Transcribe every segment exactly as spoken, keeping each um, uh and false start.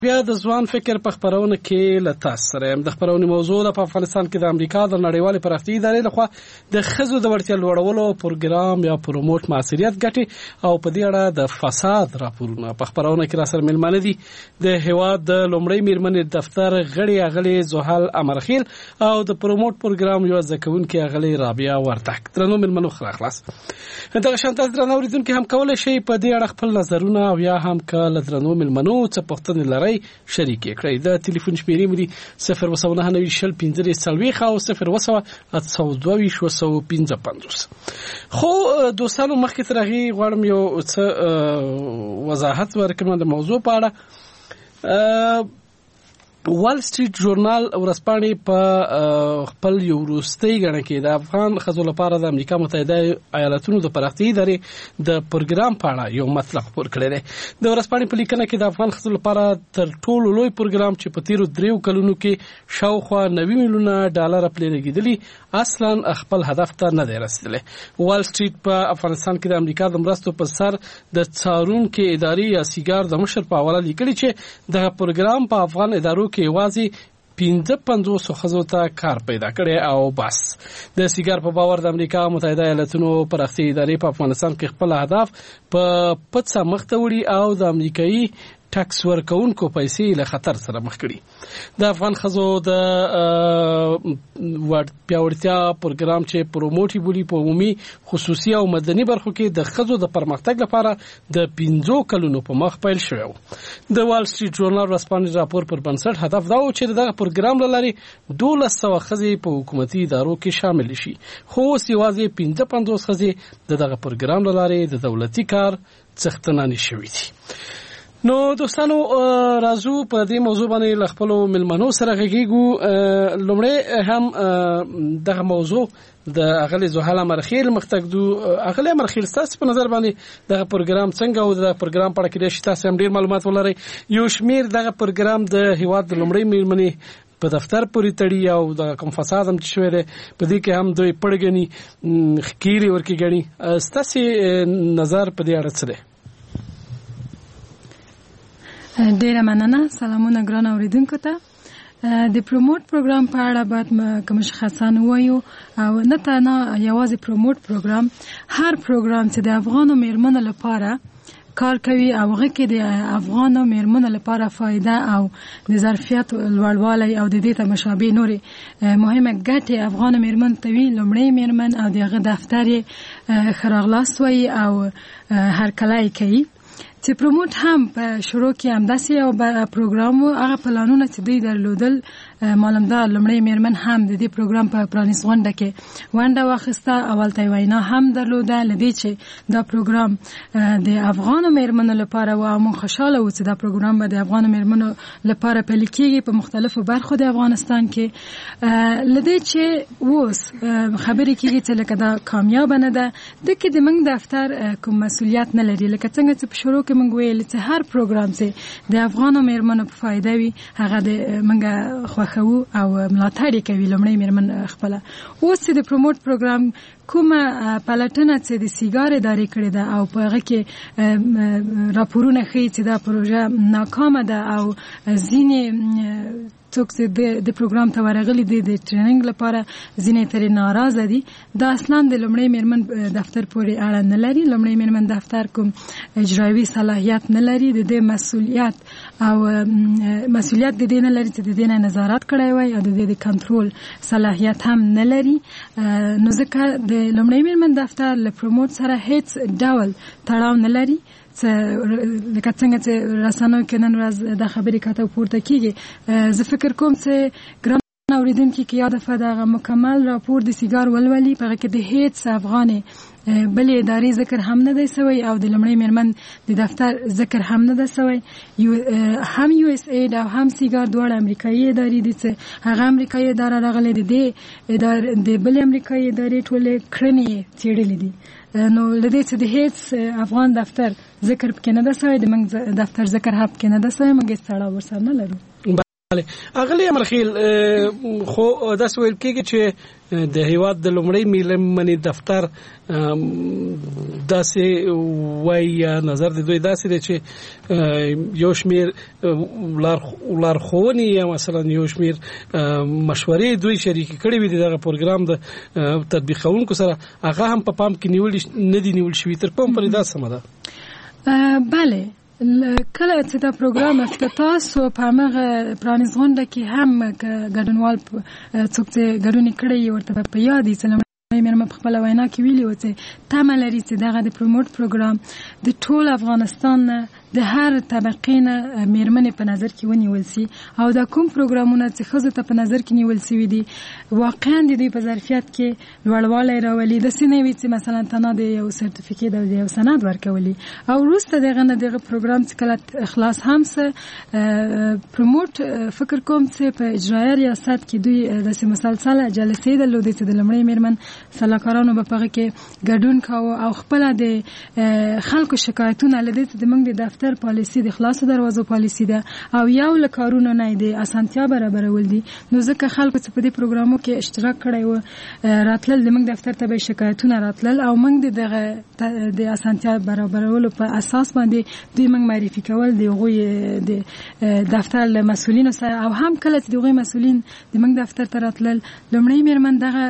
بیا د ځوان فکر په خپرونه کې له تاسو سره یم. د خپرونې موضوع ده په افغانستان کې د امریکا د نړیوالې پراختیایي ادارې لخوا د ښځو د وړتیا لوړولو پروګرام یا پروموټ مؤثریت ګټي او په دې اړه د فساد راپورونه په خپرونه کې را سره مېلمانه دي د هېواد د لومړۍ مېرمنې دفتر غړي اغلې زحل امرخیل او د پروموټ پروګرام یو زده کوونکې اغلې رابعه وردک. درنو مېلمنو ښه راغلاست. دغه شان تاسو درنو اورېدونکي هم کولی شئ په دې اړه خپل نظرونه او یا هم که له درنو مېلمنو څه پوښتنې لرئ شریک کړئ. د ټلیفون شمیرې مو دي صفر اووه سوه نهه نوي شل پنځه څلوېښت او صفر اووه سوه اته سوه دوه ویشت اووه سوه پنځه پنځوس. خو دوستانو مخکې تر هغې غواړم یو څه وضاحت ورکړم د موضوع په اړه. وال سټریټ ژورنال ورځپاڼې په خپل یو وروستۍ ګڼه کې د افغان ښځو لپاره د امریکا متحده ایالتونو د پراختیایي ادارې د پروګرام په اړه یو مطلب خپور کړی دی. د ورځپاڼې په لیکنه کې د افغان ښځو لپاره تر ټولو لوی پروګرام چې په تیرو دریو کلونو کې شاوخوا نوي میلیونه ډالره پرې لګېدلي اصلا خپل هدف ته نه دی رسېدلی. وال سټریټ په افغانستان کې د امریکا د مرستو پر سر د څارونکې ادارې یا سیګار د مشر په حواله لیکلي چې دغه پروګرام په افغان ادارو کې یوازې پنځه پنځوسو ښځو ته کار پیدا کړی او بس. د سیګار په باور د امریکا متحده ایالتونو پراختیایي ادارې په افغانستان کې خپل اهداف په پڅه مخته وړي او د امریکایي ټکس ورکوونکو پیسې له خطر سره مخ کړي. د افغان ښځو د پیاوړتیا پروګرام چې پروموټ بولي په عمومي خصوصي او مدني برخو کې د ښځو د پرمختګ لپاره د پنځو کلونو په مخ پیل شوی و. د وال سټریټ ژورنال ورځپاڼې راپور پر بنسټ هدف دا و چې دغه پروګرام له لارې دولس سوه ښځې په حکومتي ادارو کې شامل شي. خو اوس یوازې پنځه پنځوس ښځې د دغه پروګرام له لارې د دولتي کار څښتنانې شوي دي. نو دوستانو راځو په دې موضوع باندې له خپلو مېلمنو سره غږیږو. لومړی هم دغه موضوع د اغلې زحل امرخیل مخته ږدو. اغلې امرخیل ستاسو په نظر باندې دغه پروګرام څنګه او د پروګرام په اړه کېدای شي تاسو هم ډېر معلومات ولرئ. یو شمېر دغه پروګرام د هېواد د لومړۍ مېرمنې په دفتر پورې تړي او د کوم فساد هم چې شوی دی په دې کې هم دوی پړ ګڼي ښکېرې ورکې ګڼي. ستاسې نظر په دې اړه څه دی؟ ډیره مننه. سلامونه ګران اوریدونکو ته. د پروموټ پروګرام په اړه باید که مشخصانه وایو او نه تنها یوازې پروموټ پروګرام، هر پروګرام چې د افغانو میرمنو لپاره کار کوي او هغه کې د افغانو میرمنو لپاره فایده او د ظرفیت لوړوالی او د دې ته مشابه نورې مهمه ګټې افغانو میرمنو ته وي، لومړی میرمن او د هغه دفتر یې ښه راغلاست وایي او هرکلی کوي. چې پروموټ هم په شروع کې همداسې یو پروګرام و. هغه پلانونه چې دوی درلودل معلومدار لومړی میرمن هم د دې پروګرام په پرانیست غونډه کې ونډه واخیسته. اول ته وینا هم درلوده له دې چې دا پروګرام د افغانو میرمنو لپاره و او موږ خوشحاله وو چې دا پروګرام به د افغانو میرمنو لپاره پلي کېږي په مختلفو برخو د افغانستان کې. له دې چې اوس خبرې کېږي چې لکه دا کامیابه نه ده، د کې د موږ دفتر کوم مسؤلیت نه لري. لکه څنګه چې په شروع کې موږ ویل چې هر پروګرام چې د افغانو میرمنو په فایده وي هغه د موږ خوښوو او ملاتړ یې کوي لومړی میرمن خپله. اوس چې د پروموټ پروګرام کومه پلټنه چې د سیګار ادارې کړې ده او په هغه کې راپورونه ښیي چې دا پروژه ناکامه ده او ځینې څوک چې د پروګرام ته ورغلي دي د ټریننګ لپاره ځینې ترې ناراضه دي، دا اصلا د لومړی میرمن دفتر پورې اړه نه لري. لومړی میرمن دفتر کوم اجرایوي صلاحیت نه لري، د دې مسؤلیت او مسؤلیت د دې نه لري چې د دې نه نظارت کړی وای او د دې د کنټرول صلاحیت هم نه لري. نو ځکه د لومړی میرمن دفتر له پروموټ سره هیڅ ډول تړاو نه لري. لکه څنګه چې رسنیو کې نن ورځ دا خبرې کاته پورته کېږي. زه فکر کوم چې ګران اوریدونکي کې یاد دفعه دغه مکمل راپور د سیګار ولولي په هغه کې د هیڅ افغانې بلې ادارې ذکر هم نه دی سوی او د لومړۍ میرمن د دفتر ذکر هم نه دی سوی. هم یو اس اید او هم سیګار دواړه امریکایي ادارې دي چې هغه امریکایي اداره راغلې د دې د بلې امریکایي ادارې ټولې کړنې څېړلې دي. نو لدې چې د هیڅ افغان دفتر ذکر پکې نه دی سوی، د موږ دفتر ذکر هم پکې نه دی سوی، موږ هیڅ تړاو ورسره نه لرو. اغلی امرخیل خو داس ویل کېږي چې د هیواد د لومړی میرمنې دفتر داسې وایي نظر د دوی داسې دی چې یو شمېر لارښوونې یا مثلا یو شمېر مشورې دوی شریکې کړې وي د دغه پروګرام د تطبیقونکو سره هغه هم په پام کې نیول نه دي نیول شوي تر کوم پورې دا سمه ده؟ بله کله چې دا پروګرام افتتاح سو په هغه پرانیز غونډه کې هم ګډونوال څوک چې ګډون کړی ورته په یاد دي چې مېرمن په خپل وینا کې ویلي و چې تمه لري چې دغه د پروموټ پروګرام د ټول افغانستان د هر طبقې نه مېرمنې په نظر کې ونیول سي او دا کوم پروګرامونه چې ښځو ته په نظر کې نیول سوي دي واقعا د دوی په ظرفیت کې لوړوالی راولي داسې نه وي چې مثلا تنها د یو سرټیفیکیټ او د یو سند ورکولي او وروسته دغه نه دغه پروګرام چې کله خلاص هم سه پروموټ فکر کوم چې په اجرایه ریاست کې دوی داسې مسلسله جلسې درلودې چې د لومړۍ مېرمن سلاکارانو به په هغه کې ګډون کاوه او خپله د خلکو شکایتونه له دې چې زموږ د دفتر پالیسي د خلاصو دروازو پالیسي ده او یو له کارونو نه د اسانتیا برابرول دي نو ځکه خلکو چې په دې پروګرامو کې اشتراک کړی و راتلل زموږ دفتر ته به شکایتونه راتلل او موږ دغه د اسانتیا برابرولو په اساس باندې دوی موږ معرفي کول د هغوی د دفتر له مسؤلینو سره او هم کله چې د هغوی مسؤلین زموږ دفتر ته راتلل لومړۍ مېرمن دغه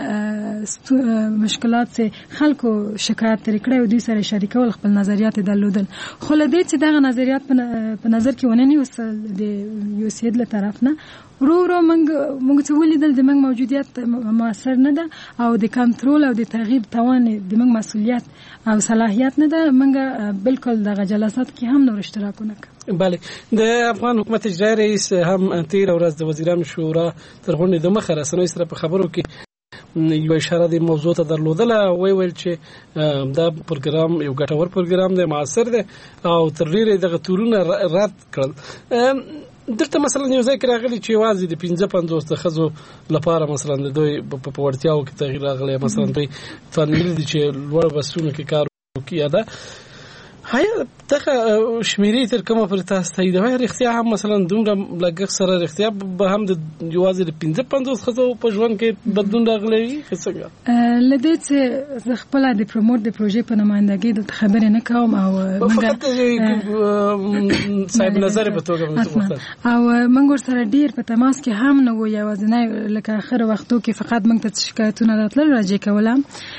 مشکلات چې خلکو شکایت ترې کړی او دوی سره شریکول خپل نظریات یې درلودل خو له دې چې دغه نظریات په نظر کې ونه نیوستل د یو سید له طرف نه ورو ورو موږ موږ څه ولیدل زموږ موجودیت موثر نه ده او د کنټرول او د تغییر توان زموږ مسؤلیت او صلاحیت نه ده موږ بالکل دغه جلسات کې هم نور اشتراکونه کوو. بله د افغان حکومت اجرایي رئیس هم تېره ورځ د وزیرانو شورا تر غونډې د مخه رسنیو سره په خبرو کې یو اشاره د موضوع ته درلودله وی ویل چې دا پروګرام یو ګټور پروګرام دی موثر دی او تر ډیره دغه تورونه رد کړل. دلته مثلا یو ځای کې راغلی چې یوازې د پنځه پنځوس د ښځو لپاره مثلا د دوی په وړتیاو کې تغییر راغلی مثلا دوی فنلي دي چې لوړ بسونو کې کار وکړي ده هایا دغه شمیرې تر کومه پورې تاسو تاییدوي رښتیا هم مثلا دومره لګښت سره رښتیا به هم د یوازې د پنځه پنځوس ښځو په ژوند کې بدلون راغلی وي څنګه؟ له دې چې زه خپله د پروموټ د پروژې په نمایندګۍ دلته خبرې نه کوم او فقط صاحب نظر په توګه او موږ ورسره ډېر په تماس کې هم نه وو یوازینی لکه آخر وختو کې فقط موږ ته شکایتونه راتلل راجع کوله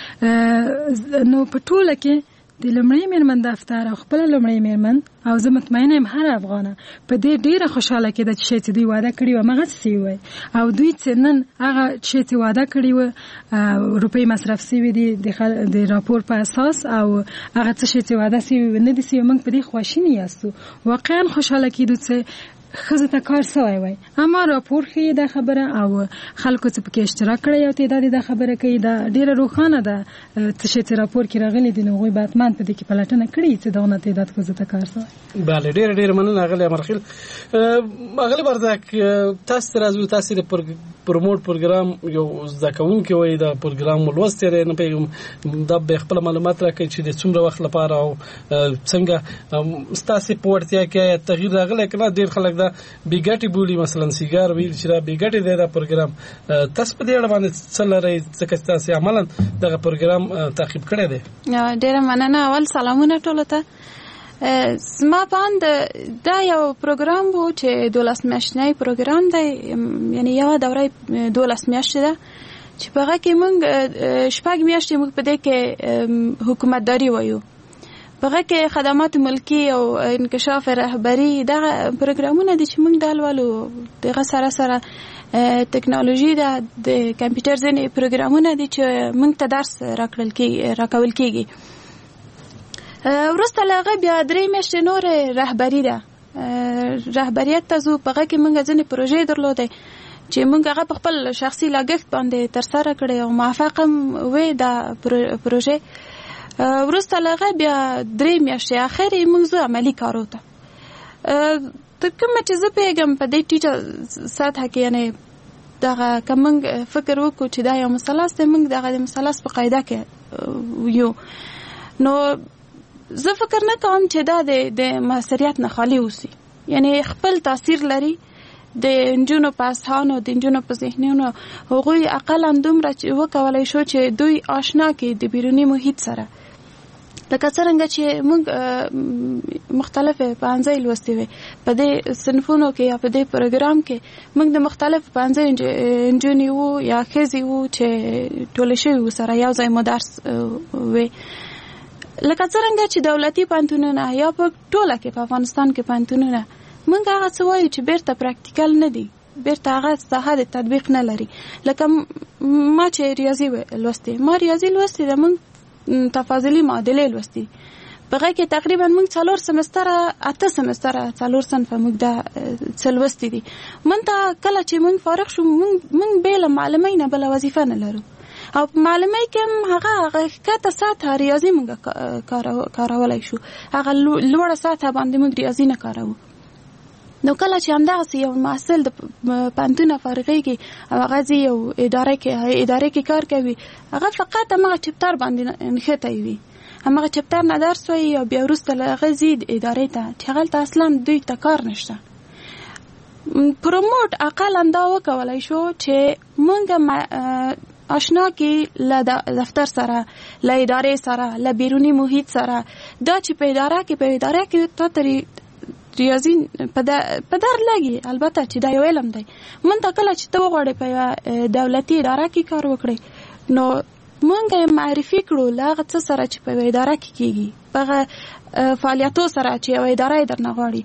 نو په ټوله کې د لومړۍ مېرمن دفتر او خپله لومړۍ مېرمن او زه مطمئنه یم هر افغانه په دې ډېره خوشحاله کېده چې شی چې دوی واده کړي وه همغسې وی او دوی چې نن هغه شی چې واده کړي وه روپۍ مصرف سوي دي د راپور په اساس او هغه څه شی چې واده سوي وي نه دي سوي موږ په دې خواشیني یاستو واقعا خوشحاله کېدو چې ښځو ته کار سوی وای اما راپور ښیي دا خبره او خلکو چې پکې اشتراک کړی او تعداد دا خبره کوي دا ډېره روښانه ده څه شی چې راپور کې راغلی دي نو هغوی به حتما په دې کې پلټنه کړې چې دغه تعداد ښځو ته کار سوی. بله ډېره ډېره مننه اغلې امرخیل. اغلې بردک تاسو ته راځو تاسو د پروموټ پروګرام یو زده کوونکی وایي دا پروګرام مو لوستی دی نه پوهېږم دا به خپله معلومات راکړئ چې د څومره وخت لپاره او څنګه ستاسې په وړتیا کې آیا تغییر راغلی که نه ډېر خلک دا بې ګټې بولي مثلا سیګار ویل چې دا بې ګټې دی دا پروګرام تاسو په دې اړه باندې څه لرئ ځکه چې تاسې عملا دغه پروګرام تعقیب کړی دی؟ ډېره مننه. اول سلامونه ټولو ته. زما باند دا یو پروګرام و چې دولس میاشتنی پروګرام دی یعنی یوه دوره دولس میاشتې ده چې په هغه کې موږ شپږ میاشتې موږ په دې کې حکومتداري وایو په هغه کې خدمات ملکی او انکشاف رهبري دغه پروګرامونه دي چې موږ دا لولو دغه سره سره ټکنالوژي ده د کمپیوټر ځینې پروګرامونه دي چې موږ ته درس راکړل کېږي راکول کېږي. وروسته له هغه بیا درې میاشتې نور رهبري ده رهبریت ته ځو په هغه کې موږ ځینې پروژې درلودې چې موږ هغه په خپل شخصي لګښت باندې ترسره کړې او موفق هم وې دا پروژې. وروسته له هغه بیا درې میاشتې اخر یې موږ ځو عملي کارو ته تر کومه چې زه پوهېږم په دې ټیټه سطحه کې یعنې دغه که موږ فکر وکړو چې دا یو مثلث دی موږ دغه د مثلث په قاعده کې یو نو زه فکر نه کوم چې دا د د موثریت نه خالي اوسي یعنی خپل تاثیر لري د نجونو په اذهانو د نجونو په ذهنونو هغوی اقلا دومره وکولای شو چې دوی آشنا کړي د بیروني محیط سره. لکه څرنګه چې موږ مختلفې پوهنځۍ لوستې وې په دې صنفونو کې یا په دې پروګرام کې موږ د مختلفو پوهنځیو نجونې وو یا ښځې وو چې ټولې شوې وو سره یو ځای مو درس وې. لکه څرنګه چې دولتي پوهنتونونه یا په ټوله کې په افغانستان کې پوهنتونونه موږ هغه څه وایو چې بیرته پراکټیکل نه دي، بیرته هغه ساحه د تطبیق نه لري. لکه ما چې ریاضي لوستې ما ریاضي لوستې ده، موږ تفاضلي معادلې لوستې په هغه کې تقریبا موږ څلور سمستره اته سمستره څلور صنفه موږ دا څه لوستې دي. موږ ته کله چې موږ فارغ شو موږ بېله معلمۍ نه بله وظیفه نه لرو او په معلمۍ کې هم هغه هغه ښکته سطحه ریاضي موږ کارولی شو، هغه لوړه سطحه باندې موږ ریاضي نه کاروو. نو کله چې همدغسې یو محصل د پوهنتونه فارغېږي او هغه ځي یو اداره کې اداره کې کار کوي، هغه فقط همغه چپټر باندې نښتی وي، همغه چپټر نه درس وایي او بیا وروسته له هغه ځي ادارې ته چې هغلته اصلا دوی ته کار نشته. پروموټ اقلا دا وکولی شو چې موږ آشنا کې له دفتر سره، له ادارې سره، له بیروني محیط سره. دا چې په اداره کې په اداره کې تا ترې ریاضي په در لګي، البته چې دا یو علم دی. مونږ ته کله چې ته وغواړې په یوه دولتي اداره کې کار وکړې نو مونږ یې معرفي کړو له هغه څه سره چې په یوه اداره کې کېږي، په هغه فعالیتو سره چې یوه اداره یې درنه غواړي.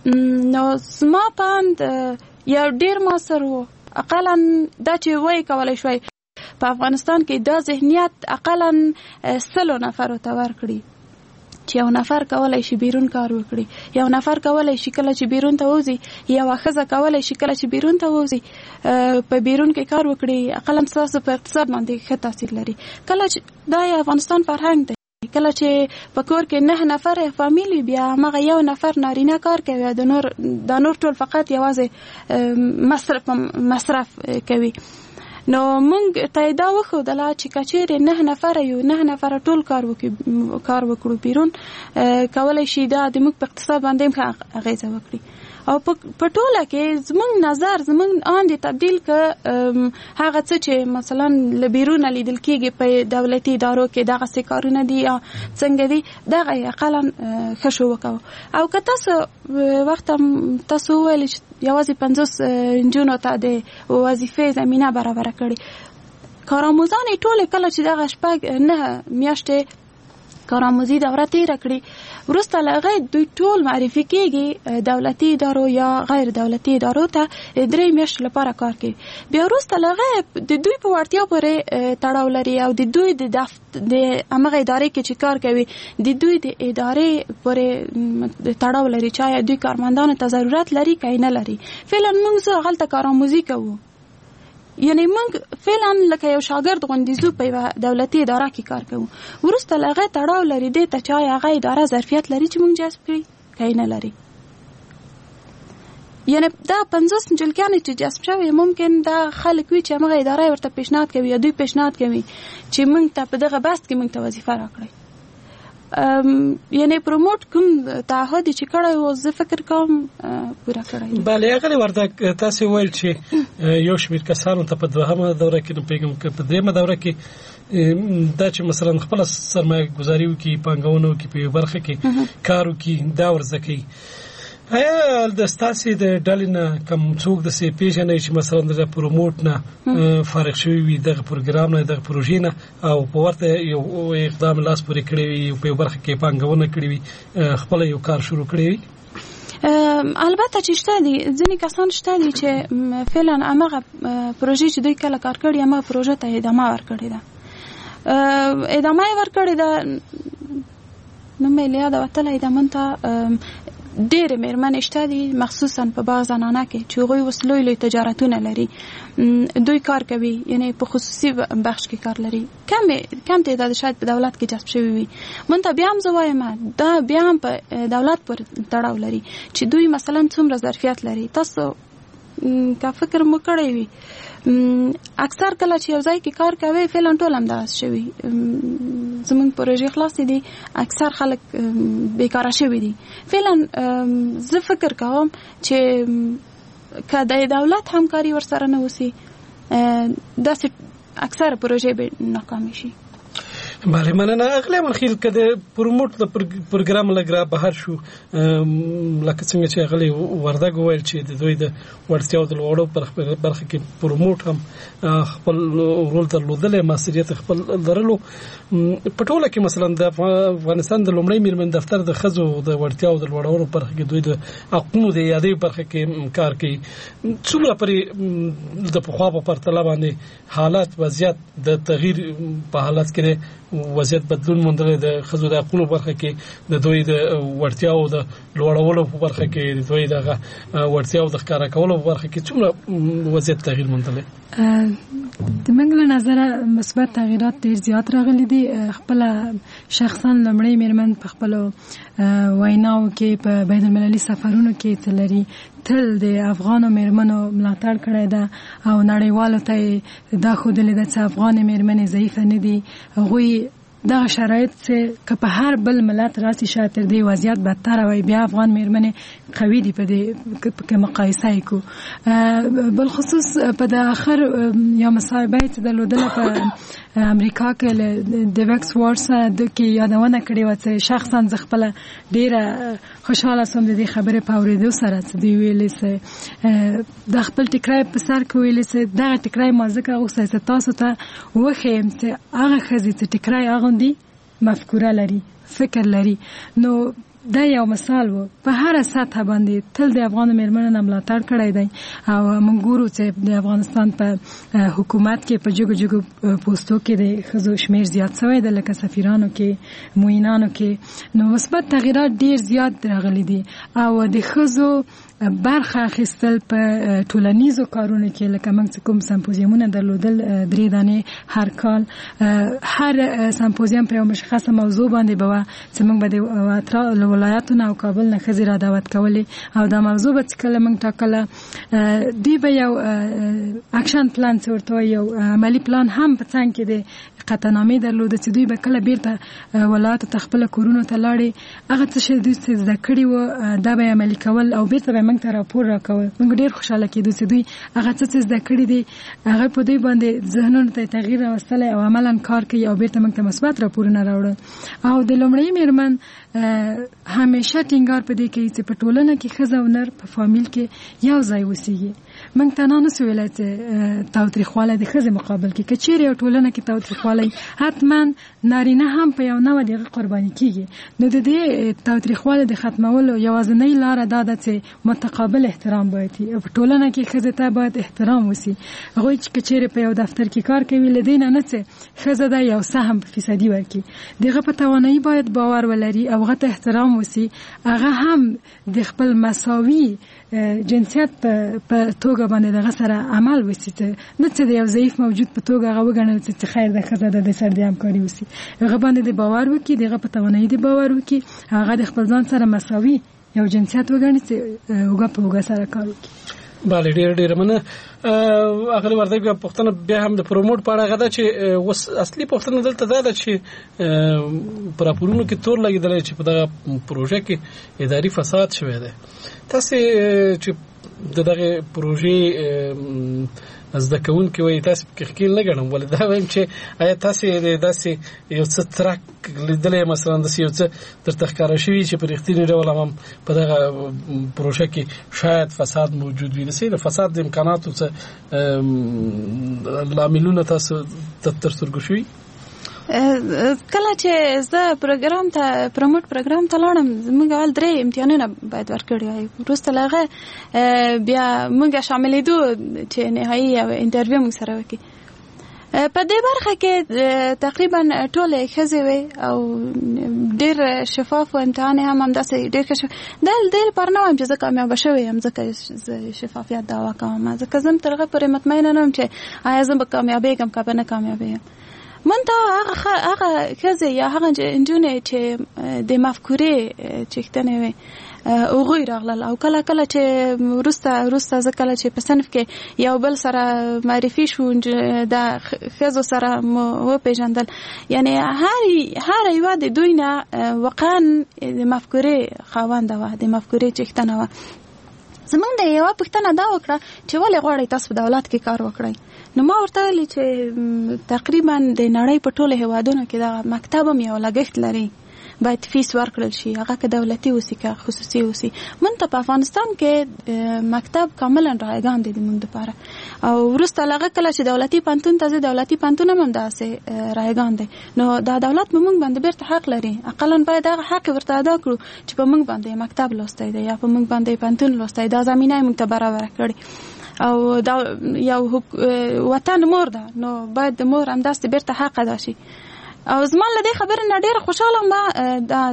نو زما پند یو ډېر موثر و. اقلا دا چې وایي کولی شوی په افغانستان کې دا ذهنیت اقلا سلو نفرو ته ورکړي چې یو نفر کولای شي بیرون کار وکړي، یو نفر کولای شي کله چې بیرون ته وځي، یو ښځه کولای شي کله چې بیرون ته وځي په بیرون کې کار وکړي، اقلا ستاسو په اقتصاد باندې ښه تاثیر لري. کله چې دا افغانستان فرهنګ دی، کله چې په کور کې نه نفر فامیل بیا هغه یو نفر نارینه کار کوي، د نور د نور ټول فقط یوازې مصرف مصرف کوي. نو موږ ته دا وښودله چې که چیرې نه نفره یو نه نفره ټول کار وکړو کار وکړو بیرون کولی شي دا د موږ په اقتصاد باندې هم ښه اغېزه وکړي. او په ټوله کې زموږ نظر زموږ آن د تبدیل که هغه څه چې مثلا له بیرونه لیدل کېږي په دولتي ادارو کې دغسې کارونه دي یا څنګه دي، دغه یې اقلا ښه شو وکړو. او که تاسو وخت تاسو وویل چې یوازې پنځوس نجونو ته د وظیفې زمینه برابره کړي، کارآموزان یې ټولې کله چې دغه شپږ نه میاشتې کارآموزي دوره تیره کړي، وروسته له هغې دوی ټول معرفي کېږي دولتي ادارو یا غیر دولتي ادارو ته درې میاشتې لپاره کار کوي. بیا وروسته له هغې د دوی په وړتیا پورې تړاو لري او د دوی د همغه ادارې کې چې کار کوي د دوی د ادارې پورې تړاو لري چې آیا دوی کارمندانو ته ضرورت لري که نه لري. فعلا موږ زه هلته کارآموزي کوو، یعنی موږ فعلا لکه یو شاګرد غوندې ځو په یوه دولتي اداره کې کار کوو، وروسته له هغې تړاو لري دې ته چې آیا هغه اداره ظرفیت لري چې موږ جذب کړي که نه لري. یعنی دا پنځوس نجلګیانې چې جذب شوي ممکن دا خلک وي چې همغه اداره ورته پیشنهاد کوي یا دوی پیشنهاد کوي چې موږ ته په دغه بست کې موږ ته وظیفه راکړئ. یعنی پروموټ کوم تعهد چې کړی و زه فکر کوم پوره کړی. بله هغه وردک تاسو ویل چې یو شمېر کسانو ته په دوهمه دوره کې نه پوهېږم که په درېیمه دوره کې دا چې مثلا خپله سرمایه ګزاري وکړي، پانګونه وکړي، په یو برخه کې کار وکړي، دا ور زده کوي. آیا د ستاسې د ډلې نه کوم څوک داسې پېژنئ چې مثلا د پروموټ نه فارغ شوي وي، دغه پروګرام نه دغه پروژې نه او په ورته یو اقدام لاس پورې کړی وي، په یو برخه کې پانګونه کړې وي، خپله یو کار شروع کړی وي؟ البته چې شته دي، ځینې کسان شته دي چې فعلا همغه پروژې چې دوی کله کار کړي همغه پروژې ته ادامه ورکړې ده ادامه یې ورکړې ده نوم یې له یاده وتلی ده. مونږ ته ډېرې مېرمنې شته دي مخصوصا په باغ زنانه کې چې هغوی اوس لوی لوی تجارتونه لري، دوی کار کوي، یعنی په خصوصي بخش کې کار لري، کم کم تعداد شاید په دولت کې جذب شوي وي. مونږ ته بیا هم زه وایم دا بیا هم په دولت پورې تړاو لري چې دوی مثلا څومره ظرفیت لري. تاسو که فکر مو کړی وي اکثر کله چې یو ځای کې کار کوي فعلا ټول همدغسې شوي، زموږ پروژې خلاصې دي، اکثر خلک بیکاره شوي دي. فعلا زه فکر کوم چې که د دولت همکاري ورسره نه وسی داسې اکثر پروژې به ناکامې شي. بله مننه. اغلی منخیل که د پروموټ د پروګرام لګرا بهر شو لکه څنګه چې اغلی وردګ وویل چې د دوی د وړتیاو د لوړو برخه کې پروموټ هم خپل رول درلودلی، مسؤلیت خپل درلو. په ټوله کې مثلا د افغانستان د لومړی میرمن دفتر د ښځو د وړتیاو د لوړولو برخه کې دوی د حقونو د یادۍ برخه کې کار کوي. څومره پرې د پخوا په پرتله باندې حالات وضعیت د تغییر په حالت کې وضعیت بدلون موندلی د ښځو د حقونو برخه کې، د دوی د وړتیاو د لوړولو په برخه کې، د دوی دغه وړتیاو د ښکاره کولو په برخه کې څومره وضعیت تغییر موندلی؟ د موږ له نظره مثبت تغییرات ډېر زیات راغلي دي. خپله شخصا لومړی میرمن په خپلو ویناو کې په بین المللي سفرونو کې څه لري تل د افغانو میرمنو ملاتړ کړی ده او نړیوالو ته دا ښودلې ده چې افغانې میرمنې ضعیفه نه دي. هغوی دغه شرایط چې که په هر بل ملت راسي شاید تر دې وضعیت بدتره وي، بیا افغان میرمنې قوي دي په دې که مقایسه یې کړو. بالخصوص په د آخر یا مصاحبه یې چې درلودله په امریکا کې له د ویکس وارډ سره د کې یادونه کړې وه چې شخصا زه خپله ډېره خوشحاله سوم د دې خبرې په اورېدو سره چې دوی ویلې چې د خپل ټیکری په سر کې ویلې چې دغه ټیکری ما ځکه اغوستی چې تاسو ته وښیم چې هغه ښځې چې ټیکری اغوندي مفکوره لري، فکر لري. نو دا یو مثال و. په هر سطح باندې تل د افغان میرمنو نه ملاتړ کړی دی او موږ ګورو چې د افغانستان په حکومت کې په جګو جګو پوستو کې د ښځو شمیر زیات شوی دی، لکه سفیرانو کې، معینانو کې. نو مثبت تغییرات ډېر زیات راغلي دي او د ښځو برخه اخیستل په ټولنیزو کارونو کې لکه موږ چې کوم سمپوزیمونه درلودل درې دانې هر کال، هر سمپوزیم په یو مشخصه موضوع باندې به وه چې موږ به د ولایتونو او کابل نه ښځې را دعوت کولې او دا موضوع به چې کله موږ ټاکله دوی به یو اکشن پلان چې ورته وایي یو عملي پلان هم په څنګ کې د قطعنامې درلوده چې دوی به کله بیرته ولایتو ته خپله کورونو ته لاړې هغه څه چې دوی چې زده کړي وو دا به یې عملي کول او بیرته به موږ ته راپور راکول. موږ ډېر خوشحاله کېدو چې دوی هغه څه چې زده کړي دي هغه په دوی باندې ذهنونو ته تغییر راوستلی او عملا کار کوي او بیرته موږ ته مثبت راپورونه راوړل. او د لومړۍ میرمن همیشه ټینګار په دې کوي چې په ټولنه کې ښځه او نر په فامیل کې یو ځای اوسېږي. موږ تنها نسو ویلی چې تاوتریخوالی د ښځې مقابل کې که چیرې یو ټولنه کې تاوتریخوالی حتما نارینه هم په یو نوع د هغه قرباني کېږي. نو د دې تاوتریخوالي د ختمولو یوازینۍ لاره دا ده چې متقابل احترام باید وي. په ټولنه کې ښځې ته باید احترام وسي. هغوی چې که چیرې په یو دفتر کې کار کوي له دې نه نه چې ښځه ده یو سهم په فیصدي ورکړي، د هغه په توانایي باید باور ولري او هغه ته احترام وسي، هغه هم د خپل مساوي جنسیت په توګه باندې دغه سره عمل وسي، نه چې د یو ضعیف موجود په توګه هغه وګڼل چې خیر د ښځه ده د سر د همکاري وسي. هغه باندې د باور وکړي، د هغه په توانایي د باور وکړي، هغه د خپل ځان سره مساوي یو جنسیت وګڼي چې اوږه په اوږه سره کار وکړي. بله ډېر ډېر مننه. اغلی وردګ پوښتنه بیا هم د پروموټ په اړه ده چې اوس اصلي پوښتنه دلته دا ده چې په راپورونو کې تور لګېدلی چې په دغه پروژه کې اداري فساد شوی دی. تاسې چې د دغه پروژې زده کوونکي وایي تاسې پکې ښکیل نه ګڼم، ولې دا وایم چې آیا تاسې داسې یو څه ترک لیدلی مثلا داسې یو څه درته ښکاره شوي چې په رښتیني ډول هم په دغه پروژه کې شاید فساد موجود وي؟ داسې د فساد د امکاناتو څه لاملونه تاسو تر سترګو شوي؟ کله چې زه پروګرام ته پروموټ پروګرام ته لاړم موږ اول درې امتحانونه باید ورکړي وای، وروسته له هغه بیا موږ شاملېدو چې نهایي یو انټرویو موږ سره وکړي. په دې برخه کې تقریبا ټولې ښځې وې او ډېر شفاف و امتحان هم همداسې ډېر ښه شو. دا دې لپاره نه وایم چې زه کامیابه شوې یم ځکه زه شفافیت دعوه کوم، ځکه زه هم تر هغه پورې مطمئنه نه یم چې آیا زه به کامیابېږم که به نه کامیابېږم. منتها هغه ښځې یا هغه نجونې چې د مفکورې چښتنې وې هغوی راغلل او کله کله چې وروسته وروسته زه کله چې په صنف کې یو بل سره معرفي شو د ښځو سره مو وپېژندل، یعنې هر یوه د دوی نه واقعا د مفکورې خاونده وه، د مفکورې چښتنه وه. زمونږ د یوه پوښتنه دا وکړه چې ولې غواړئ تاسو په دولت کې کار وکړئ. نو ما ورته ویلي چې تقریبا د نړۍ په ټولو هېوادونو کې دغه مکتب هم یو لګښت لري، باید فیس ورکړل شي، هغه که دولتي اوسي که خصوصي اوسي. موږ ته په افغانستان کې مکتب کاملا رایګان دی د موږ دپاره، او وروسته له هغه کله چې دولتي پوهنتون ته ځي، دولتي پوهنتون هم همداسې رایګان دی. نو دا دولت په موږ باندې بیرته حق لري، اقلا باید هغه حق ورته ادا کړو چې په موږ باندې مکتب لوستی دی یا په موږ باندې پوهنتون لوستی، دا زمینه یې موږ ته برابره کړې. او دا یو وطن مور ده، نو باید د مور همداسې بیرته حق ادا شي. او زما له دې خبرې نه ډېره خوشحاله یم دا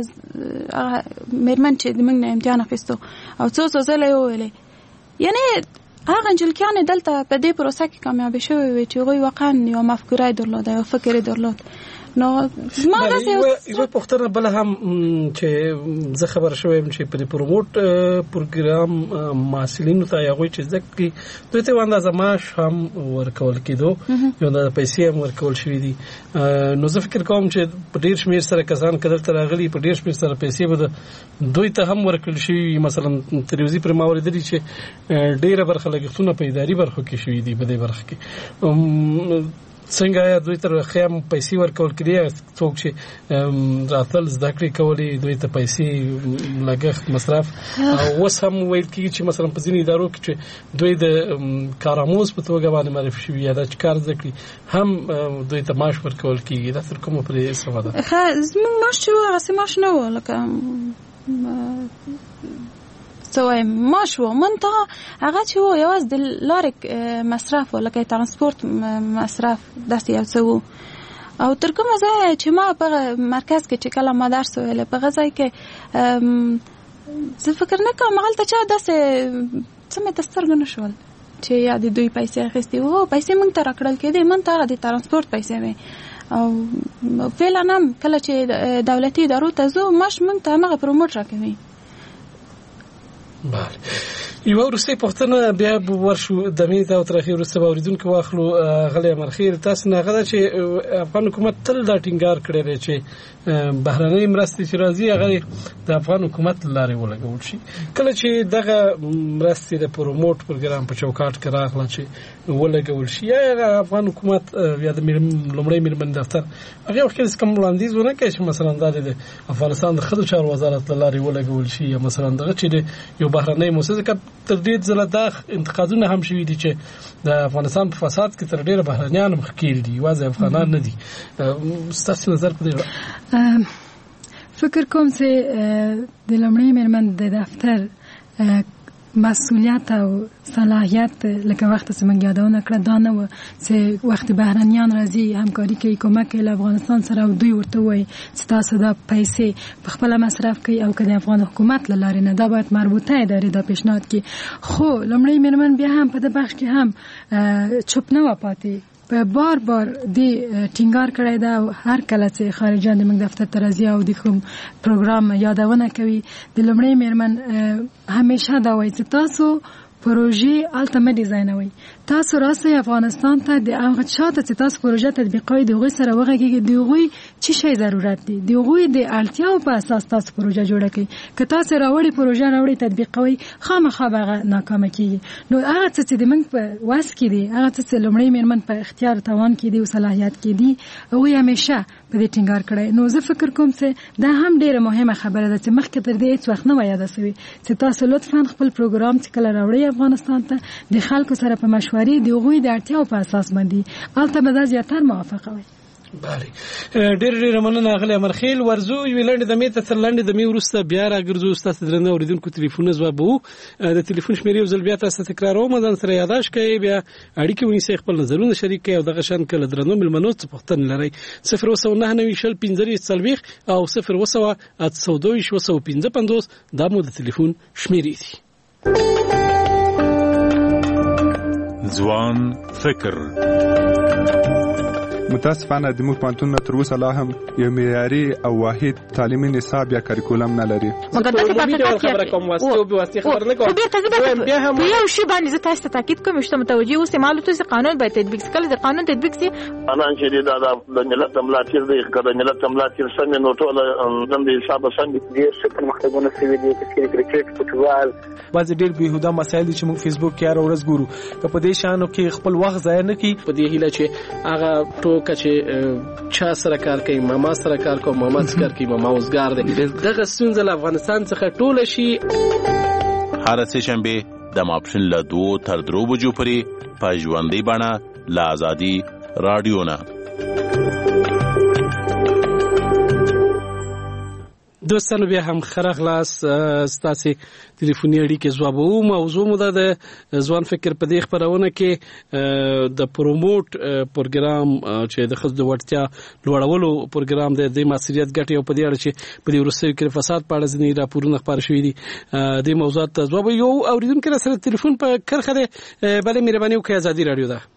مېرمن چې د موږ نه امتحان اخیستو او څو څو ځله یې وویلې، یعنې هغه نجلکیانې دلته په دې پروسه کې کامیابې شوې وې چې هغوی واقعا یوه مفکوره یې درلوده، یو فکر یې درلود. نو زما داسې یوه پوښتنه بله هم چې زه خبر شوی یم چې په دې پروموټ پروګرام محصلینو ته هغوی چې زده کړي دوی ته یو اندازه معاش هم ورکول کېدو، یو اندازه پیسې هم ورکول شوي دي. نو زه فکر کوم چې په ډېر شمېر سره کسان که دلته راغلي په ډېر شمېر سره پیسې به د دوی ته هم ورکړل شوي وي. مثلا تلویزیون پر ما اورېدلي چې ډېره برخه لګښتونه په اداري برخو کې شوي دي. په دې برخه کې څنګه یا دوی تر خیم پیسې ورکول کړي، څوک چې راتل زده کړې کولې دوی ته پیسې لګښت مصرف، او اوس هم ویل کېږي چې مثلا په ځینې ادارو کې چې دوی د کارآموز په توګه باندې معرفي شوي یا دا چې کار زده کړي هم دوی ته معاش ورکول کېږي. دا تر کومه پورې سمه ده؟ زموږ معاش چې و هغسې معاش نه و، لکه څه وایم معاش و، منتها هغه چې و یوازې د لارې مصرف و، لکه ترانسپورت مصرف داسې یو څه و. او تر کومه ځایه چې ما په مرکز کې چې کله ما درس ویلی په هغه ځای کې زه فکر نه کوم هغلته چا داسې څه مې ته سترګو نه شول چې یا د دوی پیسې اخیستې وو. پیسې موږ ته راکړل کېدې، موږ ته هغه د ترانسپورت پیسې وې، او فعلا هم کله چې دولتي ادارو ته ځو معاش موږ ته همغه پروموټ راکوي. بله، یوه وروستۍ پوښتنه بیا ورشو دمې ته او تر هغې وروسته به اورېدونکي واخلو. غلی امرخېل، تاسې نه هغه ده چې افغان حکومت تل دا ټینګار کړی دی چې بهرنۍ مرستې چې راځي هغه د افغان حکومت له لارې ولګول شي. کله چې دغه مرستې د پروموټ پروګرام په چوکاټ کې راغله چې ولګول شي، یا هغه افغان حکومت یا د لومړی مېرمنې دفتر هغې وخت کې داسې کوم وړاندیز ونه کړی چې مثلا دا د افغانستان د ښځو چارو وزارت له لارې ولګول شي، یا مثلا دغه چې د یو بهرنۍ موسسه که تر ډېر ځله دا انتقادونه هم شوي دي چې د افغانستان په فساد کې تر ډېره بهرنیان هم ښکېل دي، یوازې افغانان نه دي. ستاسو نظر په دې اړه؟ فکر کوم چې د لومړۍ مېرمن د دفتر مسئولیت او صلاحیت لکه وخت چې موږ یادونه کړه دا نه و چې وخت بهرنیان راځي همکاري کوي کومک کوي له افغانستان سره او دوی ورته وایي چې تاسو دا پیسې په خپله مصرف کوي او که د افغان حکومت له لارې نه، دا باید مربوطه ادارې دا پیشنهاد کړي. خو لومړۍ مېرمن بیا هم په دې بخش کې هم چوپ نه و پاتې، په بار بار دی ټینګار کړی دا او هر کله چې خارجان د موږ دفتر ته راځي او د کوم پروګرام یادونه کوي د لومړۍ مېرمن همیشه دا وایي چې تاسو پروژې هلته مه ډیزاینوئ، تاسو راسئ افغانستان ته د هغه چاته چې تاسو پروژه تطبیقوئ د هغوی سره وغږیږئ، د هغوی څه شی ضرورت دی، د هغوی د اړتیاو په اساس تاسو پروژه جوړه کړئ. که تاسو راوړئ پروژه راوړئ تطبیقوئ، خامخا به هغه ناکامه کیږي. نو هغه څه چې د موږ په وس کې دي، هغه څه چې لومړۍ مېرمن په اختیار توان کې دي او صلاحیت کې دي، هغوی همیشه په دې ټینګار کړی. نو زه فکر کوم چې دا هم ډېره مهمه خبره ده چې مخکې تر دې هېڅ وخت نه وه یاده سوې چې تاسو لطفا خپل پروګرام چې کله راوړئ افغانستان ته د خلکو سره په مشورې د هغوی د اړتیاو په اساس باندې هلته به دا زیاتر موافقه وي. بله، ډېر ډېره مننه غلی امرخېل. ورځو یوې لنډې دمې ته، تر لنډې دمې وروسته بیا راګرځو ستاسو درنه اورېدونکو تلیفونونه ځوابوو. د تلیفون شمېرې یو ځل بیا تاسو ته تکراروم، ځان سره یاداشت کړئ، بیا اړیکې ونیسئ، خپل نظرونه شریک کړئ او دغه شان که له درنو مېلمنو څه پوښتنې لرئ صفر اووه سوه نهه نوي شل پنځه څلوېښت او صفر اووه سوه اته سوه دوه اووه سوه پنځه پنځوس دا مو د تلیفون شمېرې دي. ځوان فکر متاسفانه د موږ پوهنتون تر اوسه لا هم یو معیاري او واحد تعلیمي نصاب یا کریکولم نه لري. مقدسه په خبره کوم واسطه به واسطه خبر نه کوم. بیا هم یو شی باندې زه تاسو ته تاکید کوم چې متوجي اوسئ معلومات چې قانون باید تطبیق شي. کله د قانون تطبیق شي انا چې د ملت ملاتیر دی کله ملت ملاتیر سم نو ټول د حساب سم دي چې پرمختګونه شوي دي چې کرکټ فوټبال بعض ډېر بهوده مسایل چې موږ فیسبوک کې هر ورځ ګورو که په دې شانو کې خپل وخت ضایع نه کړي. په دې هیله چې هغه ټوکه چې چا سره کار کوي ماما سره کار کوي ماما سره کار کوي ماما اوسګار دی دغه ستونزه له افغانستان څخه ټوله شي. هر سه شنبه د ماپښین له دوه تر درو بجو پورې په ژوندۍ بڼه له ازادي رادیو نه. دوستانو بیا هم خره خلاص ستاسو ټلیفوني اړیکې ځوابو. موضوع مو د ځوان فکر په دې خبرونه کې د پروموټ پروګرام چې د خصوصي وړتیا لوړولو پروګرام د دې مسؤلیت ګټي او په دې اړه چې په دې وروستیو کې فساد په اړه ځینې راپورونه خبر شوي دي د موضوعات ته ځواب یو اوریدونکو سره ټلیفون په کرخه ده. بلې مهرباني وکړئ ازادي رادیو ده.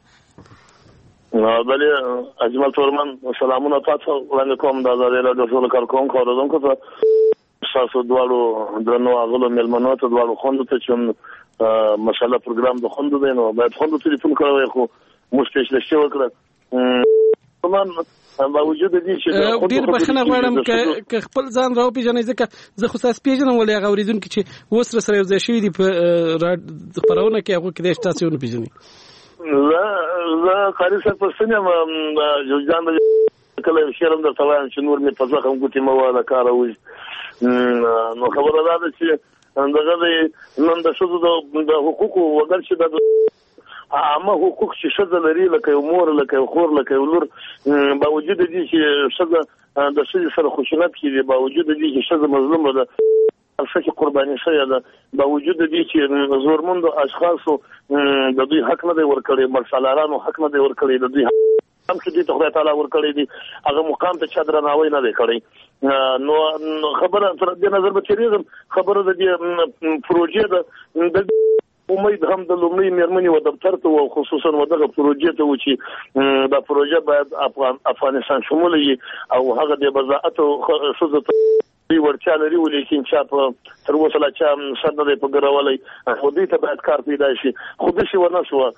بله اجمل تورمن سلامونه تاسو وړاندې کوم د ازادي رادیو ټول کارکونکو اوریدونکو ته تاسو دواړو درنو اغلو ملمنو ته دواړو خوندو ته چې مشاله پروګرام د خوندو دی نو باید خوندو ټلیفون کوي خو مشکل وکړه تمام باوجود دې چې ډیر بخنه غواړم ک خپل ځان راو پیژنې ځکه زه خو تاسو پیژنم ولې هغه اوریدونکو چې اوس سره یو ځای شوی دی په خبرونه کې هغه کې د تاسو نه پیژنې. زه زه قاری صاحب پښتنه یو ځان د کله شرم درته وایم چې نور مې په ځخم ګوتې مو ولا کار وي نو خبره ده چې دغه نن د شذو د حقوقو وګر چې د عامه حقوق چې شذ لري لکه مور لکه خور لکه ولور باوجود دي چې شذ د شذ سره خشونت کوي باوجود دي چې شذ مظلوم ده الفکر قرباني شوی ده باوجود دي چې زورمند اشخاص د دوی حق نه دی ورکړي مرسلارانو حق نه دی ورکړي د دوی هم چې دې خدای تعالی ورکړي دي هغه مقام ته چا درناوی نه دی کړی نو خبره تر دې نظر به تیریږم خبره د دې پروژې د امید هم د لومړي مېرمنې و دفتر ته او خصوصا و دغه پروژې ته و چې دا پروژه باید افغان افغانستان شمول وي او هغه د بزاعت او شذ دی ورچا لري ولیکن چا په تر اوسه لا چا سند دی په ګرولای خو دې ته باید کار پیدا شي خو د شي ورنه شو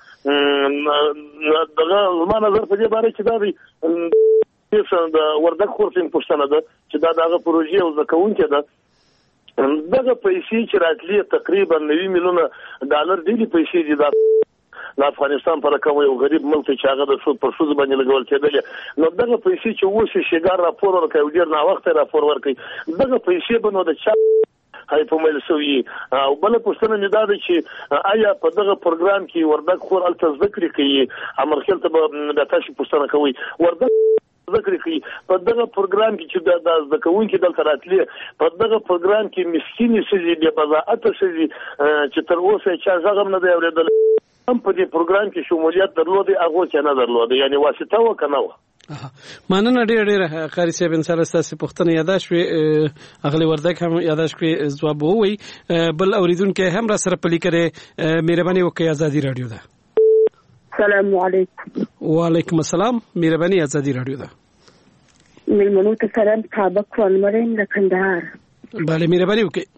دغه ما نظر په دې باره کې دا دی چې د وردک خورتین پښتنه ده چې دا دغه پروژې او زکونکې ده دغه پیسې چې راتلي تقریبا نوي میلیونه ډالر دي پیسې دي د افغانستان پر کوم یو غریب ملک چې هغه د سود پر سود باندې لګول کېدل نو دغه پیسې چې اوس شګار راپور ورکوي ډیر نا وخت راپور ورکوي دغه پیسې بنو د چا هاي په مل سوي او بل پښتنه نه دا چې آیا په دغه پروګرام کې وردک خور الته ذکر کوي امرخل ته د تاسو پښتنه کوي وردک ذکر کوي په دغه پروګرام کې چې د ځکوونکو دلته راتلي په دغه پروګرام کې مسکینی سړي د بزاعت سړي چې تر اوسه چا ځغم نه دی اوریدل هم په دې پروګرام کې شمولیت درلودي هغه چې نه درلودي یعنی واسطه وکنه و مانه ډېر ډېر قاری صاحب ان شاء الله تاسو پښتنه یاداش وي اغلی وردک هم یاداش کې ځواب ووي بل اوریدونکو هم را سره پلی کړي مهرباني وکړئ ازادي رادیو ده. السلام علیکم. وعلیکم السلام مهرباني ازادي رادیو ده. ملمنو ته سلام تابق ولمرین د کندهار. bale مهرباني وکړئ.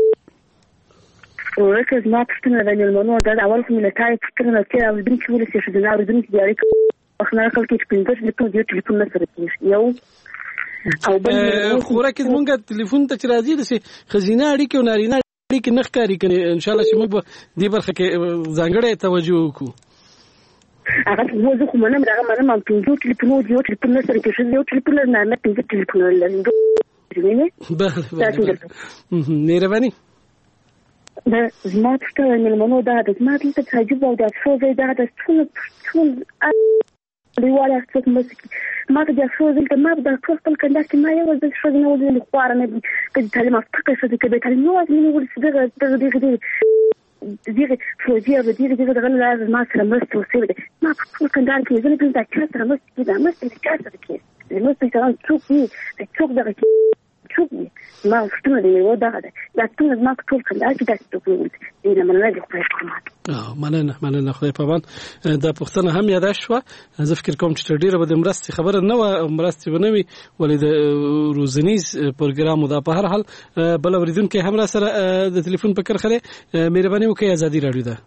ورکه زما پښتنه د ملمنو د اول کومه تای پښتنه کې او دین چې ولې چې د اوریدونکو د اړیکو اخنه کول کې پینځه ټلیفون دی ټلیفون نه سره کیږي یو او بل خوراک زمونږ ټلیفون ته راځي د خزینه اړیکو نارینه اړیکې نخ کاری کوي ان شاء الله چې موږ دې برخه کې ځانګړې توجه وکړو هغه وو زه خو منم دا منم هم پینځه ټلیفون دی ټلیفون نه سره کیږي یو ټلیفون نه نه پینځه ټلیفون لري بله بله مهرباني د زما پښتنه ملمنو دا د زما دلته تعجب او د افسوس دا د ټول ټول دیواله څوک مسکی ما ته د افسوس دلته ما د خپل کنده کې ما یو د شوز نه ولې خواره نه کله تعلیم افقه شوه کې به تعلیم نو ازمنه ول څه دغه دغه دغه دغه فوجي او دغه دغه دغه لازم ما سره مست وسیله ما خپل کنده کې زه نه د کار سره مست کې دا مست کې کار سره کې مست څنګه څوک دې څوک دغه څوک دي ما ستونه دی یو دغه دا ستونه ما ټول کړل چې دا څه کوي دې نه مننه دي خدای پامان اه مننه مننه خدای پامان دا پښتنه هم یاد شوه زه فکر کوم چې ډیره به د مرستې خبره نه و مرستې بنوي ولې د روزنیز پروګرام دا په هر حال بل اوریدونکو هم را سره د ټلیفون په کرخه مهرباني وکړئ ازادي رادیو ده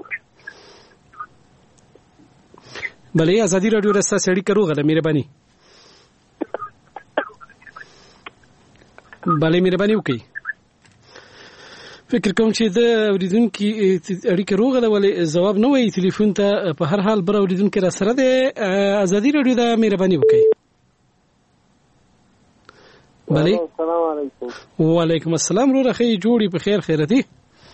بلې ازادي رادیو رسا سړی کروغه ده مهرباني بلې مهرباني وکړئ فکر کوم چې د اوریدونکو اړیکه روغه ده ولې جواب نه وایي ټلیفون ته په هر حال بر اوریدونکو را سره ده ازادي رادیو ده مهرباني وکړئ بلې السلام علیکم وعلیکم السلام رو رخی جوړي په خیر خیرتي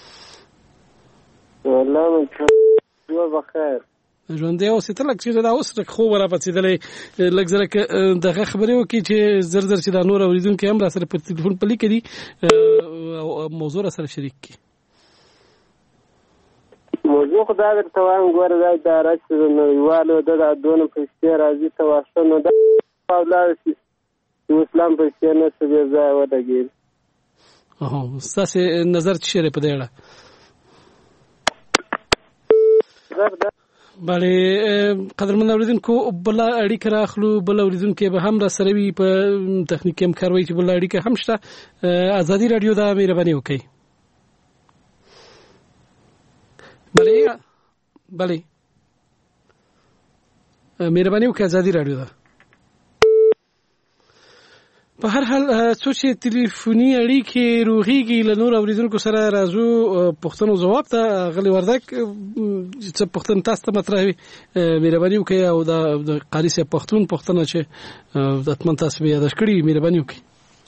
والله مې جو بخیر ژوند دی او ستل چې دا اوس خو ورا پڅیدلې لږ زره دغه خبرې وکي چې زر زر چې دا نور اوریدونکو هم را سره په ټلیفون په لیک دي موضوع را سره شریک کی موضوع خدای درته وایم ګوره دا د راځي نو یوالو د دونه پیسې راځي ته واسه نو دا اولاد چې اسلام پیسې نه څه ځای ودګي اوه ستاسو نظر څه په دې اړه بله قدرمن اوریدونکو بل اړیکه راخلو بل اوریدونکو به هم را سره وي په تخنیکی همکاري چې بل اړیکه هم شته ازادي رادیو دا مهرباني وکړئ بله بله مهرباني وکړئ ازادي رادیو دا په هر حال څو چې ټلیفوني اړیکې روغيږي له نور اوریدونکو سره راځو پښتنو جواب ته غلي وردک چې پښتون تاسو ته مطرح وي مهرباني وکړئ او د قاری سه پښتون پښتنه چې د اتمن تاسو به یاد کړی مهرباني وکړئ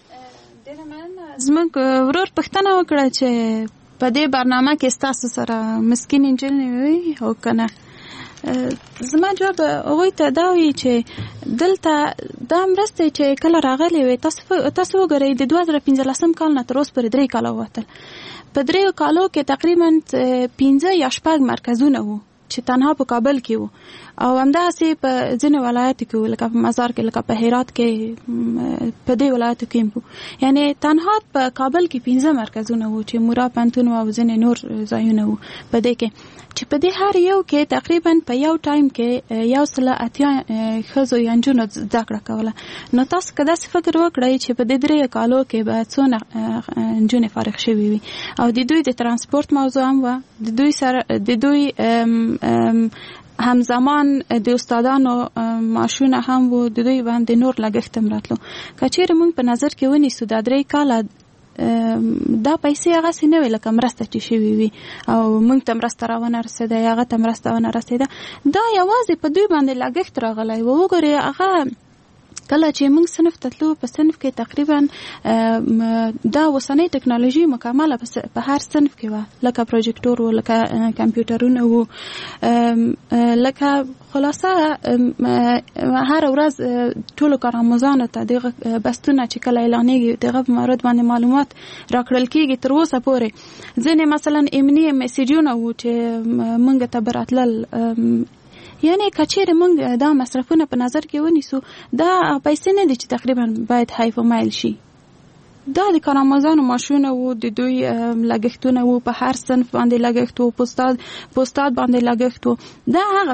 زموږ ورور پښتنه وکړه چې په دې برنامه کې تاسو سره مسکین انجنیر وي او کنه زما جواب وای ته دا وی چې دلته دا مرسته چې کله راغلی وي تاسو تاسو وګورئ د دوه زره پنځلسم کال نه تر اوسه پورې درې کاله وته په درې کالو کې تقریبا پنځه یا شپږ مرکزونه وو چې تنها په کابل کې وو او همداسې په ځینې ولایتو کې لکه په مزار کې لکه په هرات کې په دې ولایتو کې یعنی تنها په کابل کې پنځه مرکزونه وو چې مورا پنتون او ځینې نور ځایونه وو په دې کې چې په دې هر یو کې تقریبا په یو ټایم کې یو سل اتیا ښځو یا نجونو زده کړه کوله نو تاسو که داسې فکر وکړئ چې په دې درې کالو کې به څونه نجونې فارغ شوي وي او د دوی د ترانسپورت موضوع هم وه د دوی سره د دوی همزمان د استادانو معاشونه هم وو د دوی باندې نور لګښت هم راتلو که چیرې موږ په نظر کې ونیسو دا درې کاله دا پیسې هغه سي نه ویل کوم مرسته چې شوی وي او موږ ته مرسته راونه رسیده هغه ته مرسته ونه رسیده دا یوازې په دوی باندې لګښت راغلی و وګورئ هغه کله چې موږ صنف تطلو په صنف کې تقریبا دا وسنۍ ټکنالوژي مکمله په هر صنف کې و لکه پروجیکټور و لکه کمپیوټرونه و لکه خلاصه هر ورځ ټولو کارآموزانو ته دغه بستونه چې کله اعلانېږي دغه په مورد باندې معلومات راکړل کېږي تر اوسه پورې ځینې مثلا امني میسیجونه و چې موږ ته براتلل یعنی کچېره موږ دا مصرفونه په نظر کې ونیسو دا پیسې نه دي چې تقریبا باید حیف مایل شي دا د کارآموزانو ماشونه وو د دوی لګښتونه وو په هر صنف باندې لګښت وو پوستاد پوستاد باندې لګښت وو دا هغه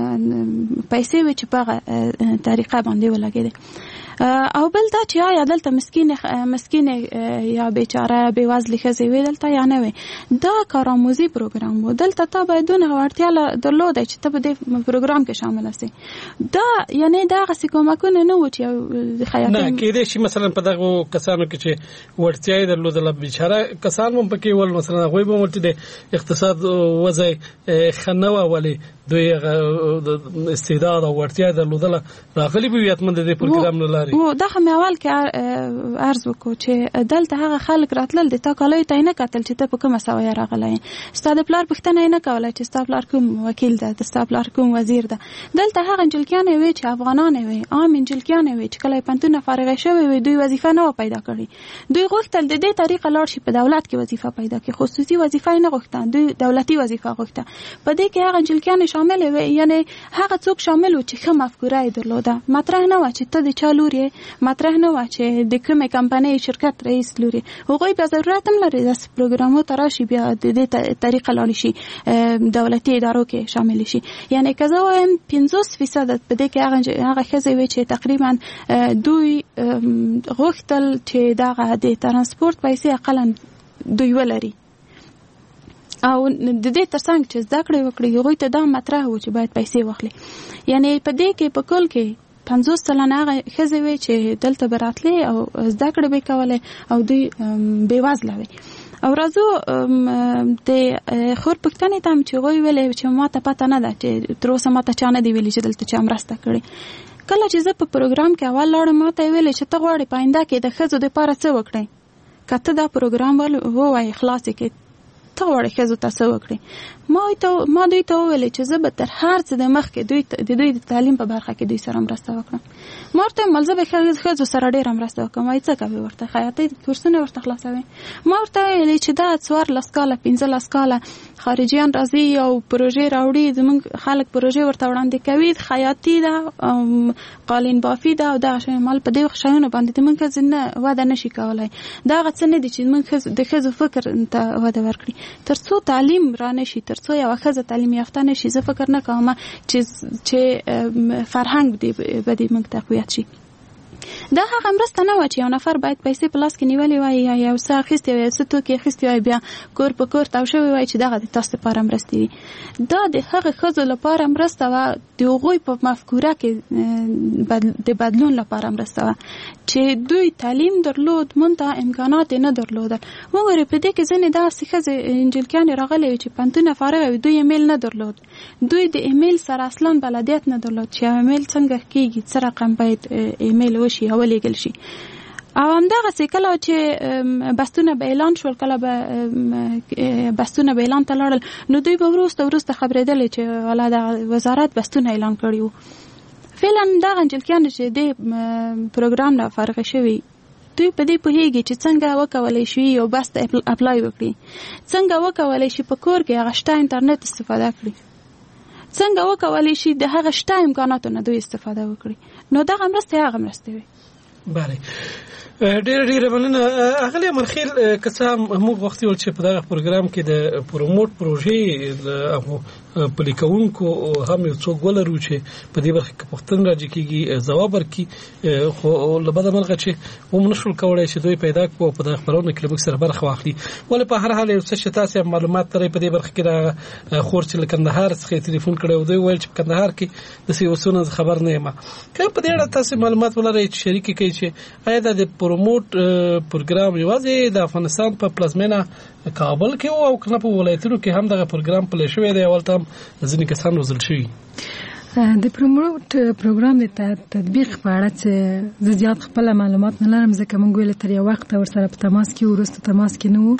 پیسې و چې په هغه طریقه باندې ولګېدې او بل دا چې آیا دلته مسکین مسکین یا بیچاره بې وزلې ښځې وي دلته یا نه وي دا کارآموزي پروګرام و دلته ته باید دونه وړتیا درلوده چې ته په دې پروګرام کې شامله سې دا یعنی دا هغسې کومکونه نه وو چې خیاطین نه کېدای شي مثلا په دغو کسانو کې چې وړتیا یې درلودله بیچاره کسان هم پکې ول مثلا هغوی به ورته د اقتصاد وضع ښه نه وه ولې دوی استعداد او وړتیا درلودله راغلي به وي حتما د دې پروګرام نه لارې و دا خو مې اول کې عرض وکړو چې دلته هغه خلک راتلل د تا کالیو ته یې نه کتل چې ته په کومه سویه راغلی یې ستا د پلار پوښتنه یې نه کوله چې ستا پلار کوم وکیل ده د ستا پلار کوم وزیر ده دلته هغه نجلکیانې وې چې افغانانې وې عام نجلکیانې وې چې کله یې پوهنتون نه فارغې شوې وې دوی وظیفه نه وه پیدا کړې دوی غوښتل د دې طریقه لاړ شي په دولت کې وظیفه پیدا کړي خصوصي وظیفه یې نه غوښته دوی دولتي وظیفه غوښته په دې کې هغه نجلکیانې شامل وي، یعنی هغه څوک شامل و چې ښه مفکوره یې درلوده. مطرح نه و چې ته د چا لور یې، مطرح نه و چې د کومې کمپنۍ شرکت رئیس لور یې. هغوی بیا ضرورت هم لري داسې پروګرامو ته راشي، بیا د دې طریقه لاړ شي دولتي ادارو کې شامل شي. یعنی که زه وایم پنځوس فیصد په دې کې هغه هغه ښځې وي چې تقریبا دوی غوښتل چې دغه د ترانسپورت پیسې اقلا دوی ولري، او د دې ترڅنګ چې زده کړې وکړي هغوی ته دا مطرح و چې باید پیسې واخلي. یعنی په دې کې په کل کې پنځوس سلنه هغه ښځې وي چې دلته به راتلې او زده کړې به یې کولې او دوی بېوزله وي. او راځو د خور پوښتنې ته هم چې هغوی ویلې چې ما ته پته نه ده چې تر اوسه ما ته چا نه دي ویلي چې دلته چا مرسته کړې. کله چې زه په پروګرام کې اول لاړم ما ته یې ویلې چې ته غواړې په آینده کې د ښځو دپاره څه وکړې، که ته دا پروګرام ووایې خلاص یې کړې، ته غواړې ښځو ته څه وکړې. ما ما دوی ته وویلې چې زه به تر هر څه د مخکې دوی د دوی د تعلیم په برخه کې دوی سره مرسته وکړم. ما ورته ویل زه به ښځو سره ډېره مرسته وکړم. وایي څه کوې ورته، خیاطۍ کورسونه ورته خلاصوې. ما ورته ویلې چې دا څوارلس کاله پنځلس کاله خارجیان راځي او پروژې راوړي، زموږ خلک پروژې ورته وړاندې کوي، خیاطي ده، قالین بافي ده او دغه شی. مال په دې شیانو باندې زموږ ښځې نه وده نشي کولی. دغه څه نه دي چې زموږ د ښځو فکر ته وده ورکړي. تر څو تعلیم را نشي، تر څو یوه ښځه تعلیم یافته نشي، زه فکر نه کوم چې چې فرهنګ به دې موږ تقویت شي. دا هغه مرسته نه وه چې یو نفر باید پیسې په لاس کې نیولې وای یا یو څه اخیستې وای، یو څه توکي اخیستې وای، بیا کور په کور تاو شوی وای چې دغه د تاسو لپاره مرستې وي. دا د هغه ښځو لپاره مرسته وه، د هغوی په مفکوره کې د بدلون لپاره مرسته وه چې دوی تعلیم درلود، مونږ ته امکانات نه درلودل. وګورئ په دې کې ځینې داسې ښځې انجلکیانې راغلې وې چې پوهنتونه فارغه وي، دوی ایمیل نه درلود، دوی د ایمیل سره اصلا بلدیت نه درلود چې ایمیل څنګه کېږي، څه رقم باید ایمیل وشي او ولېږل شي. او همدغسې کله چې بستونه به اعلان شول، کله به بستونه به اعلان ته لاړل، نو دوی به وروسته وروسته خبرېدلې چې والا د وزارت بستونه اعلان کړي وو. فعلا دغه انجلکیانې چې د پروګرام نه فارغه شوي، دوی په دې پوهېږي چې څنګه وکولی شي یو بس ته اپلای وکړي، څنګه وکولی شي په کور کې هغه شته انټرنیټ استفاده کړي، څنګه وکولی شي د هغه شته امکاناتو نه دوی استفاده وکړي. نو دغه مرستې هغه مرستې وي. بله، ډېره ډېره مننه اغلې منخیل. که څه هم موږ وختي ول چې په دغه پروګرام کې د پروموټ پروژې هغو پلي کوونکو هم یو څوک ولرو چې په دې برخه کې پوښتنه راځي کېږي ځواب ورکړي، خو له بده مرغه چې موږ نشول کولی چې دوی پیدا کړو په دغه خپرونه کې له موږ سره برخه واخلي. ولې په هر حال یو څه چې تاسې معلومات لرئ په دې برخه کې، د خور چې له کندهار څخه تلیفون کړی و، دوی ویل چې په کندهار کې داسې یو څه نه خبر نه یم. که په دې اړه تاسې معلومات ولرئ چې شریک کړئ چې آیا دا د پروموټ پروګرام یوازې د افغانستان په پلازمینه کابل کې و او کنه په ولایتونو کې هم دغه پروګرام پلی شوی دی؟ اول ته هم ځینې کسان روزل شوي. د پروموټ پروګرام د تطبیق په اړه چې زه زیات خپله معلومات نه لرم، ځکه موږ ویلې تر یو وخته ورسره په تماس کې وروسته تماس کې نه وو.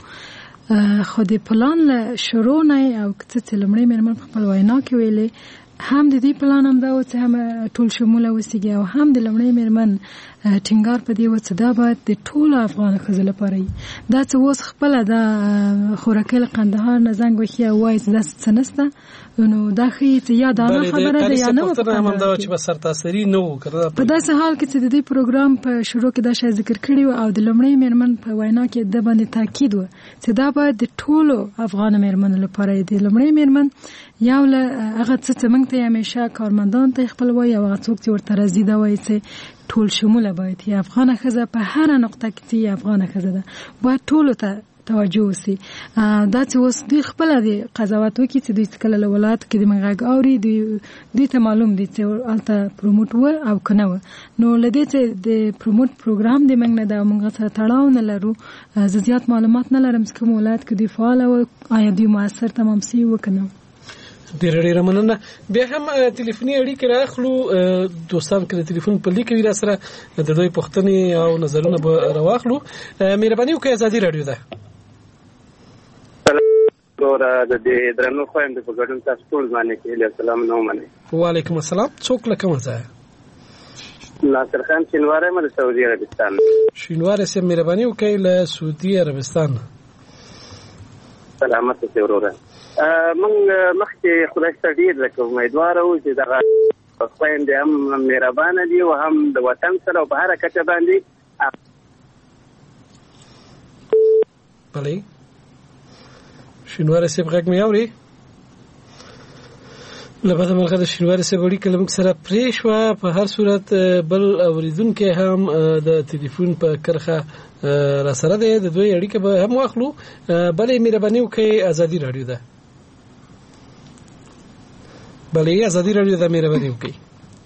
خو د پلان له شروع نه او څه چې لومړی مېرمن په خپل وینا کې ویلې، هم د دې پلان هم دا و چې هم ټول شموله وسیږي، او هم د لومړی مېرمن ټینګار په دې و چې دا باید د ټولو افغان ښځو لپاره وي. دا چې اوس خپله دا خورکۍ له قندهار نه زنګ وښي او وایي چې داسې څه نشته، نو دا ښیي چې یا دا نه خبره ده یا نه وه. چې به سرتاسري نه وو په داسې حال کې چې د دې پروګرام په شروع کې دا شی ذکر کړي و، او د لومړۍ مېرمن په وینا کې د باندې تاکید و چې دا باید د ټولو افغان مېرمنو لپاره وي. د لومړۍ مېرمن یو له هغه څه چې موږ ته یې همیشه کارمندان ته خپل وایي، او هغه څوک چې ورته راځي دا وایي چې ټول شموله باید یې افغانه ښځه په هره نقطه کې چې افغانه ښځه ده باید ټولو ته توجه وسي. دا چې اوس دوی خپله د قضاوت وکړي چې دوی کله له ولایاتو کې د موږ غږ اوري، دوی ته معلوم دي چې هلته پروموټ و او که نه و. نو له دې چې د پروموټ پروګرام د موږ نه ده او موږ سره تړاو نه لرو، زه زیات معلومات نه لرم چې کوم ولایت کې دوی فعاله و، آیا دوی مؤثر تمام سوي و که نه. ډېره ډېره مننه. بیا هم تلیفوني اړیکې راخلو، دوستان که د تلیفون په لیک وي را سره د دوی پوښتنې او نظرونه به راواخلو. مهرباني وکړئ، ازادي راډیو ده. د دې درنو خوایم د په ګډون تاسو ټول باندې کې السلام نو منئ. وعلیکم السلام. څوک له کومه ځایه؟ ناصر خان شینواری م د سعودي عربستان. شینواری صاحب مهرباني وکړئ له سعودي عربستان. سلامت اوسئ وروره. موږ مخکې خدای ته ډېر لکه امیدواره وو چې دغه خویندې هم مهربانه دي او هم د وطن سره او په هره کچه باندې. بلې شینواري صاحب غږ مې اوري؟ له بده مرغه د شینواري صاحب اړیکه له موږ سره پرې شوه. په هر صورت بل اورېدونکی هم د تلیفون په کرښه را سره دی، د دوی اړیکه به هم واخلو. بلې مهرباني وکړئ، ازادي راډیو ده. بلې ازادي راډیو ده، مهرباني وکړئ.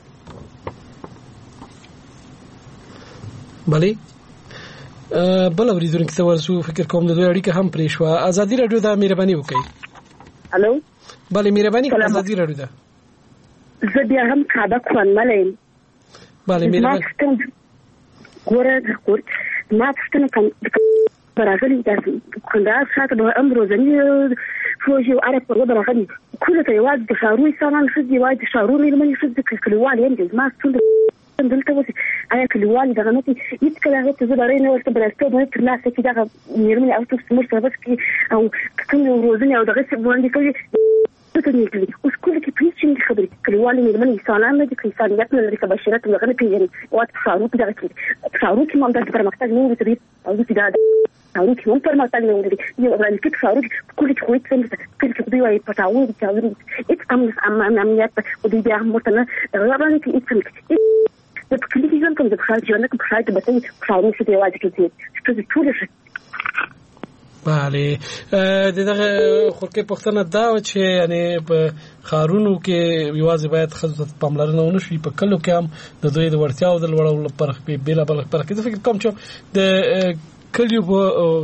بلې بل اورېدونکي ته ورسو، فکر کوم د دوی اړیکه هم پرې شوه. ازادي راډیو ده، مهرباني وکړئ. الو بلې مهرباني وکړئ، ازادي راډیو ده. زه بیا هم ساده خوانمله یم. بلې مهرباني ګوره ما پوښتنه کوم راغلي د کندهار ښار ته هم روزنې پروژې او اره پروژه راغلي کله ته یوازې د ښارونو انسانان ښځې یوازې د ښارونو مېرمنې ښځې د کلیوال یم زما څومره دلته اوس آیا کلیوال دغه نه هیڅکله هغه ته زه برای نه ورته برایستو نه ترلاسه کړي دغه مېرمنې او څوک زموږ سره بس کړي او کوم روزنې او دغه څه وړاندې کوي اوس کله کې پرې چې خبرې کلیوالې مېرمنې انسانان نه دي که انسانیت نه لري که بشرت دغه نه پېژني واته په ښارونو کې دغه کې په ښارونو کې هم همداسې پرمختګ نه ولري او چې دا ښارونو کې هم پرمختګ نه ولري یو وړاندې کې په ښارونو کې په کلي کې خو هېڅ نه شته کلي کې خو دوی وایي پټاون دي چاودنې دي هېڅ امنیت خو دوی بیا هم ورته نه دغه وړاندې کې هېڅ هم زه په کلي کې ژوند کوم زه په ښار کې ژوند نه کوم په ښار کې به څنګه په ښارونو کې یوازې کې ځي ښځې ټولې ښځې. بله د دغه خورکې پوښتنه دا و چې یعنې په ښارونو کې یوازې باید ښځو ته پاملرنه ونه شي، په کلیو کې هم د دوی د وړتیاو د لوړولو لپاره بېلابېل فرق زه فکر کوم چې د کلیو په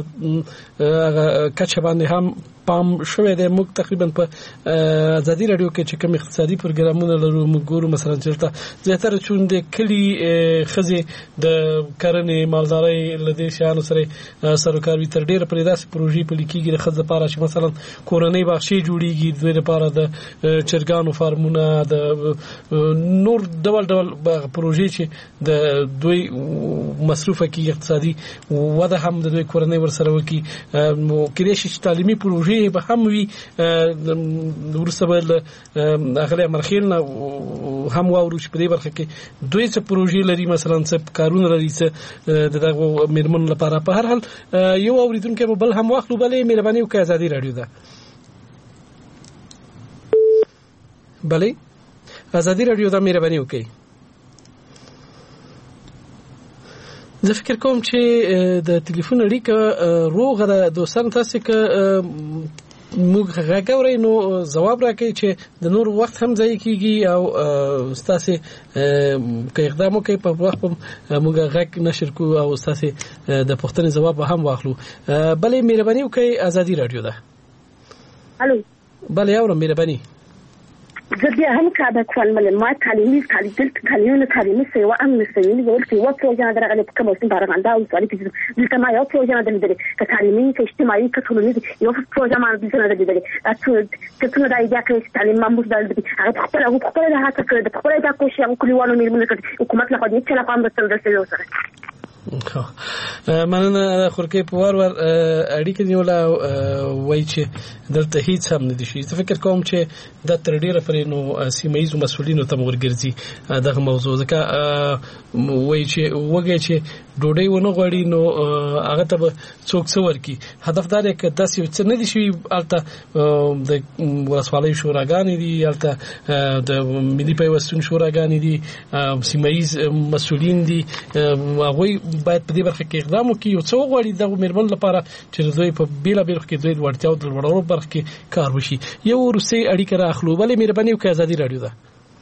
کچه باندې هم پام شوې ده. موږ تقریبا په ازادي راډیو کې چې کوم اقتصادي پروګرامونه لرو موږ ګورو مثلا چې زیاتره چون د کلی خزي د کرنې مالدارۍ لدې شانو سره سرکاري تر ډیره پرې داسې پروژې په لیکيږي د خزه لپاره چې مثلا کورنۍ باغچې جوړیږي د دوی لپاره د چرګانو فارمونه د نور ډول ډول پروژې چې د دوی مصرفه کې اقتصادي وده هم د دوی کورنۍ ورسره وکي نو کېدای شي تعلیمي پروژې به هم وي ورسره بل اغله مرخیل هم واورو چې په دې برخه کې دوی څه پروژې لري مثلا څه کارونه لري څه دغه مېرمن لپاره. په هر حال یو اوریدونکو بل هم واخلو. بلې مهرباني وکړئ، ازادي راډیو ده. بلې ازادي راډیو ده، مهرباني وکړئ. زه فکر کوم چې د ټلیفون اړیکه روغه ده دوستان، تاسو که موږ غږ اورئ نو ځواب راکړئ چې د نور وخت هم ځای کیږي او تاسو که اقدام وکړئ په وخت موږ غږ نشر کوو او تاسو د پوښتنې ځواب هم واخلو. بلې مهرباني وکړئ، ازادي راډیو ده. الو بلې اورم، مهرباني. زه بیا هم کار کوم مله ما تعلیمي تعلیمي تعلیمي تعلیمي سیوا هم نسوي نو ورته یو پروژه درغله په کوم څه بارغاندا او تعلیمي کې دلته ما یو پروژه درلودل که تعلیمي که اجتماعي که ټولنیز یو پروژه ما درلودل اته څنګه دا ایجاد کړی تعلیم ما موږ درلودل هغه خپل هغه خپل د هڅه کړې د خپل د کوشش او کلیوالو مېرمنې کړې حکومت له خوا دې چې لا پام درته درته سره مننه. خورکې په وار وار اړیکې نیوله وایي چې دلته هیڅ هم نه دي شي. زه فکر کوم چې دا تر ډیره پرې نو سیمه ییزو مسؤلینو ته ورګرځي دغه موضوع ځکه وایي چې وګړي چې ډوډۍ ونه غواړي نو هغه ته څوک څه ورکړي. هدف دا دی که داسې څه نه دي شوي هلته د ولسوالۍ شوراګانې دي، هلته د ملي پیوستون شوراګانې دي، سیمه ییز مسؤلین دي، هغوی باید په دې برخه کې اقدام وکړي او څه وغواړي د مېرمن لپاره چې دوی په بیلابېلو کې دوی وړتیاو د لوړولو برخه کې کار وشي. یو وروستۍ اړیکه راخلو. بلې مهرباني وکړئ، ازادي راډیو ده.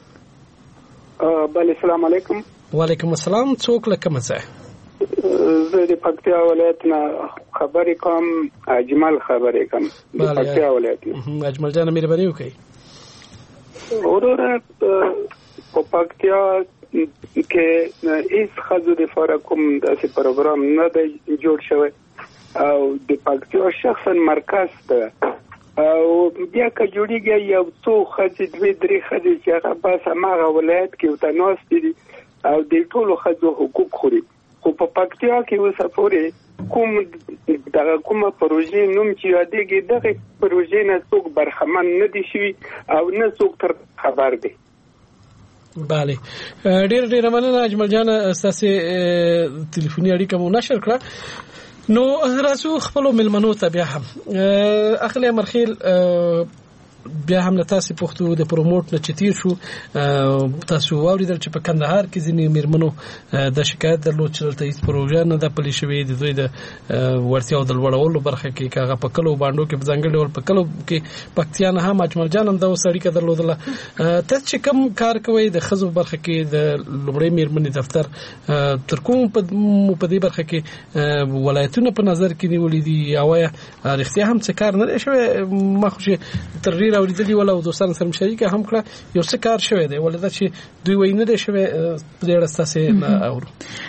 بله السلام علیکم. وعلیکم السلام. څوک له کومه ځای؟ زه د پکتیا ولایت نه خبرې کوم، اجمل خبرې کوم د پکتیا ولایت نه. اجمل جان مهرباني وکړئ. وروره په پکتیا کې هیڅ خزو د فارا کوم داسې پروګرام نه دی جوړ شوی او د پکتیا شخصا مرکز ته او بیا که جوړیږي یو څو خزې دوی درې خزې چې هغه بس هماغه ولایت کې ورته ناستې دي او د ټولو خزو حقوق خوري خو په پکتیا کې اوسه پورې کوم دغه کومه پروژې نوم چې یادېږي دغه پروژې نه څوک برخمن نه دي شوي او نه څوک تر خبر دی. بله ډېر ډېر مننه اجمل جان ستاسې تلیفوني اړیکه مو نشر کړه. نو راځو خپلو مېلمنو ته بیا هم اخلی امرخیل بیا هم له تاسې پوښتو د پروموټ نه چې تیر شو تاسو واورېدل چې په کندهار کې ځینې مېرمنو د شکایت درلود چې دلته هېڅ پروژه نه ده پلې شوې د دوی د وړتیاو د لوړولو برخه کې که هغه په کلو بانډو کې په ځانګړي ډول په کلو کې پکتیا نه هم اجمل جان هم دا اوس اړیکه درلودله. تاسو چې کوم کار کوئ د ښځو برخه کې د لومړۍ مېرمنې دفتر تر کوم په دې برخه کې ولایتونه په نظر کې نیولي دي یا وایه رښتیا هم څه کار نه دی شوی؟ ما خو چې تر ډېره اورېدلي ول او دوستانو سره شریکه هم کړه یو څه کار شوی دی ولې دا چې دوی وایي نه دی شوی په دې اړه ستاسې نه اورو.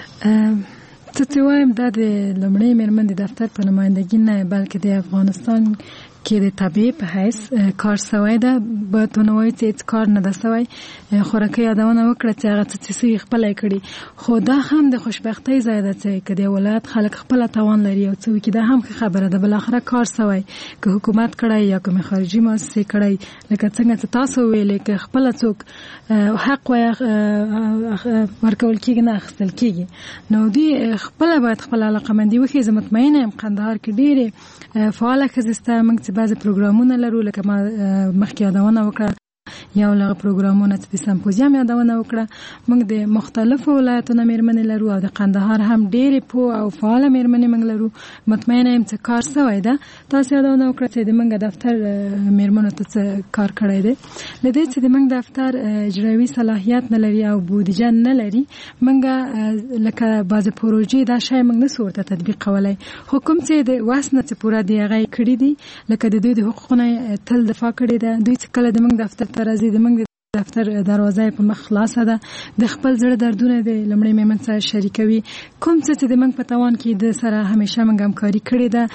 څه چې وایم دا د لومړۍ مېرمنې دفتر په نمایندګي نه بلکې د افغانستان کې د طبیعي په حیث کار سوی ده. باید ونه وایو چې هېڅ کار نه ده سوی. خوراکۍ یادونه وکړه چې هغه څه چې سوي خپله یې کړي خو دا هم د خوشبختۍ ځای ده چې که د ولایت خلک خپله توان لري او څه وکړي دا هم ښه خبره ده. بالاخره کار سوی که حکومت کړی یا کومې خارجي مؤسسې کړی لکه څنګه چې تاسو ویلې که خپله څوک حق وایي ورکول کېږي نه اخیستل کېږي نو دوی خپله باید خپله علاقمندي وښیي. زه مطمئنه یم قندهار کې ډېرې فعاله ښځې شته. موږ چې بعضې پروګرامونه لرو لکه ما مخکې یادونه وکړه یو لغه پروګرامونه چې د سمپوزیم یادونه وکړه موږ د مختلفو ولایتونو مېرمنې لرو او د قندهار هم ډېرې پوه او فعاله مېرمنې موږ لرو. مطمئنه یم چې کار سوی ده. تاسو یادونه وکړه چې د موږ دفتر مېرمنو ته څه کار کړی دی. له دې چې د موږ دفتر اجرایوي صلاحیت نه لري او بودیجه نه لري موږ لکه بعضې پروژې دا شی موږ نسو ورته تطبیق کولی خو کوم چې د وس نه چې پوره دی هغه یې کړي دي لکه د دوی د حقوقو نه تل دفاع کړې ده. دوی چې کله د موږ دفتر ته راځي د موږ دفتر دروازه په مخ خلاصه ده. د خپل زړه دردونه د لومړۍ مېرمن سره شریکوي. کوم څه چې د موږ په توان کې د سره همیشه موږ همکاري کړې ده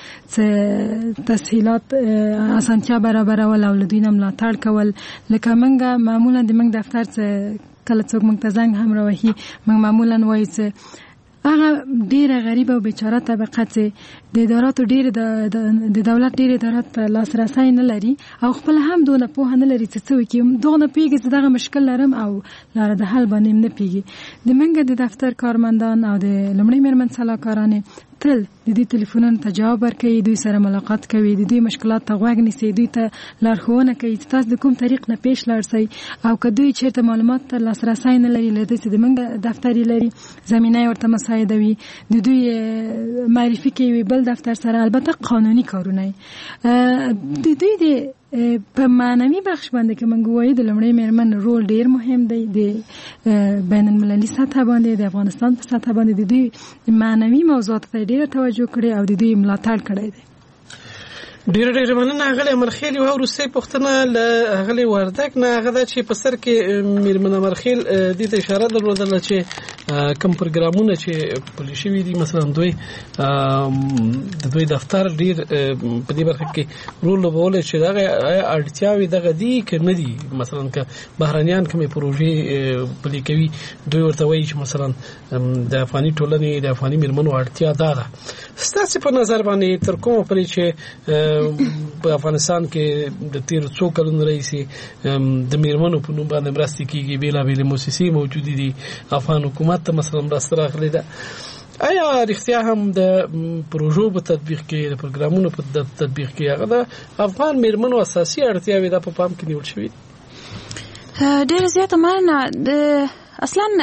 چې تسهیلات اسانتیا برابرول او له دوی نه ملاتړ کول. لکه موږ معمولا د موږ دفتر چې کله څوک موږ ته زنګ هم راوهي موږ معمولا وایو چې هغه ډیره غریبه او بیچاره طبقه چې د اداراتو ډیره د دولت ډیره ادارات ته لاسرسی نه لري او خپل هم دونه پوهه نه لري چې څه وکړي دغه نه پیږي چې دغه مشکل لرم او لاره د حل باندې نه پیږي. د منګه د دفتر کارمندان او د لومړۍ مېرمن سلاکارانې تل د دې ټلیفونونو ته جواب ورکوي. دوی سره ملاقات کوي. د دوی مشکلات ته غوږ نیسي. دوی ته لارښوونه کوي چې تاسو د کوم طریق نه پیش لاړ شئ او که دوی چېرته معلومات ته لاسرسی نه لري له دې چې د موږ دفتر لري زمینه یې ورته مساعده وي د دوی معرفي کوي بل دفتر سره. البته قانوني کارونه د دوی د په معنوي بخش باندې کې موږ وایو د لومړۍ مېرمن رول ډیر مهم دی. د بین المللي سطح باندې د افغانستان په سطح باندې د دوی معنوي موضوعاتو ته ډیره توجه کړې او د دوی ملاتړ کړی دی. ډیر ډیر مننه. هغه مرخیل یو وروستۍ پوښتنه له هغه وردک نه هغه دا چې په سر کې مېرمن مرخیل دې ته اشاره درلودله چې کوم پروګرامونه چې پلي شوي دي مثلا دوی د دوی دفتر ډیر په دې برخه کې رول لوبولی چې دغه اړتیاوې دغه دي که نه دي. مثلا که بهرنیان کومې پروژې پلي کوي دوی ورته وایي چې مثلا د افغاني ټولنې د افغاني مېرمنو اړتیا دا ده. ستاسې په نظر باندې تر کومه پورې چې په افغانستان کې د تیر څو کلونو راهیسې د میرمنو په نوم باندې مرستې کېږي بېلابېلې موسسې موجودې دي افغان حکومت ته مثلا مرسته راغلې ده آیا رښتیا هم د پروژو په تطبیق کې د پروګرامونو په تطبیق کې هغه د افغان میرمنو اساسي اړتیاوې دا په پام کې نیول شوي؟ ډېره زیاته مننه. د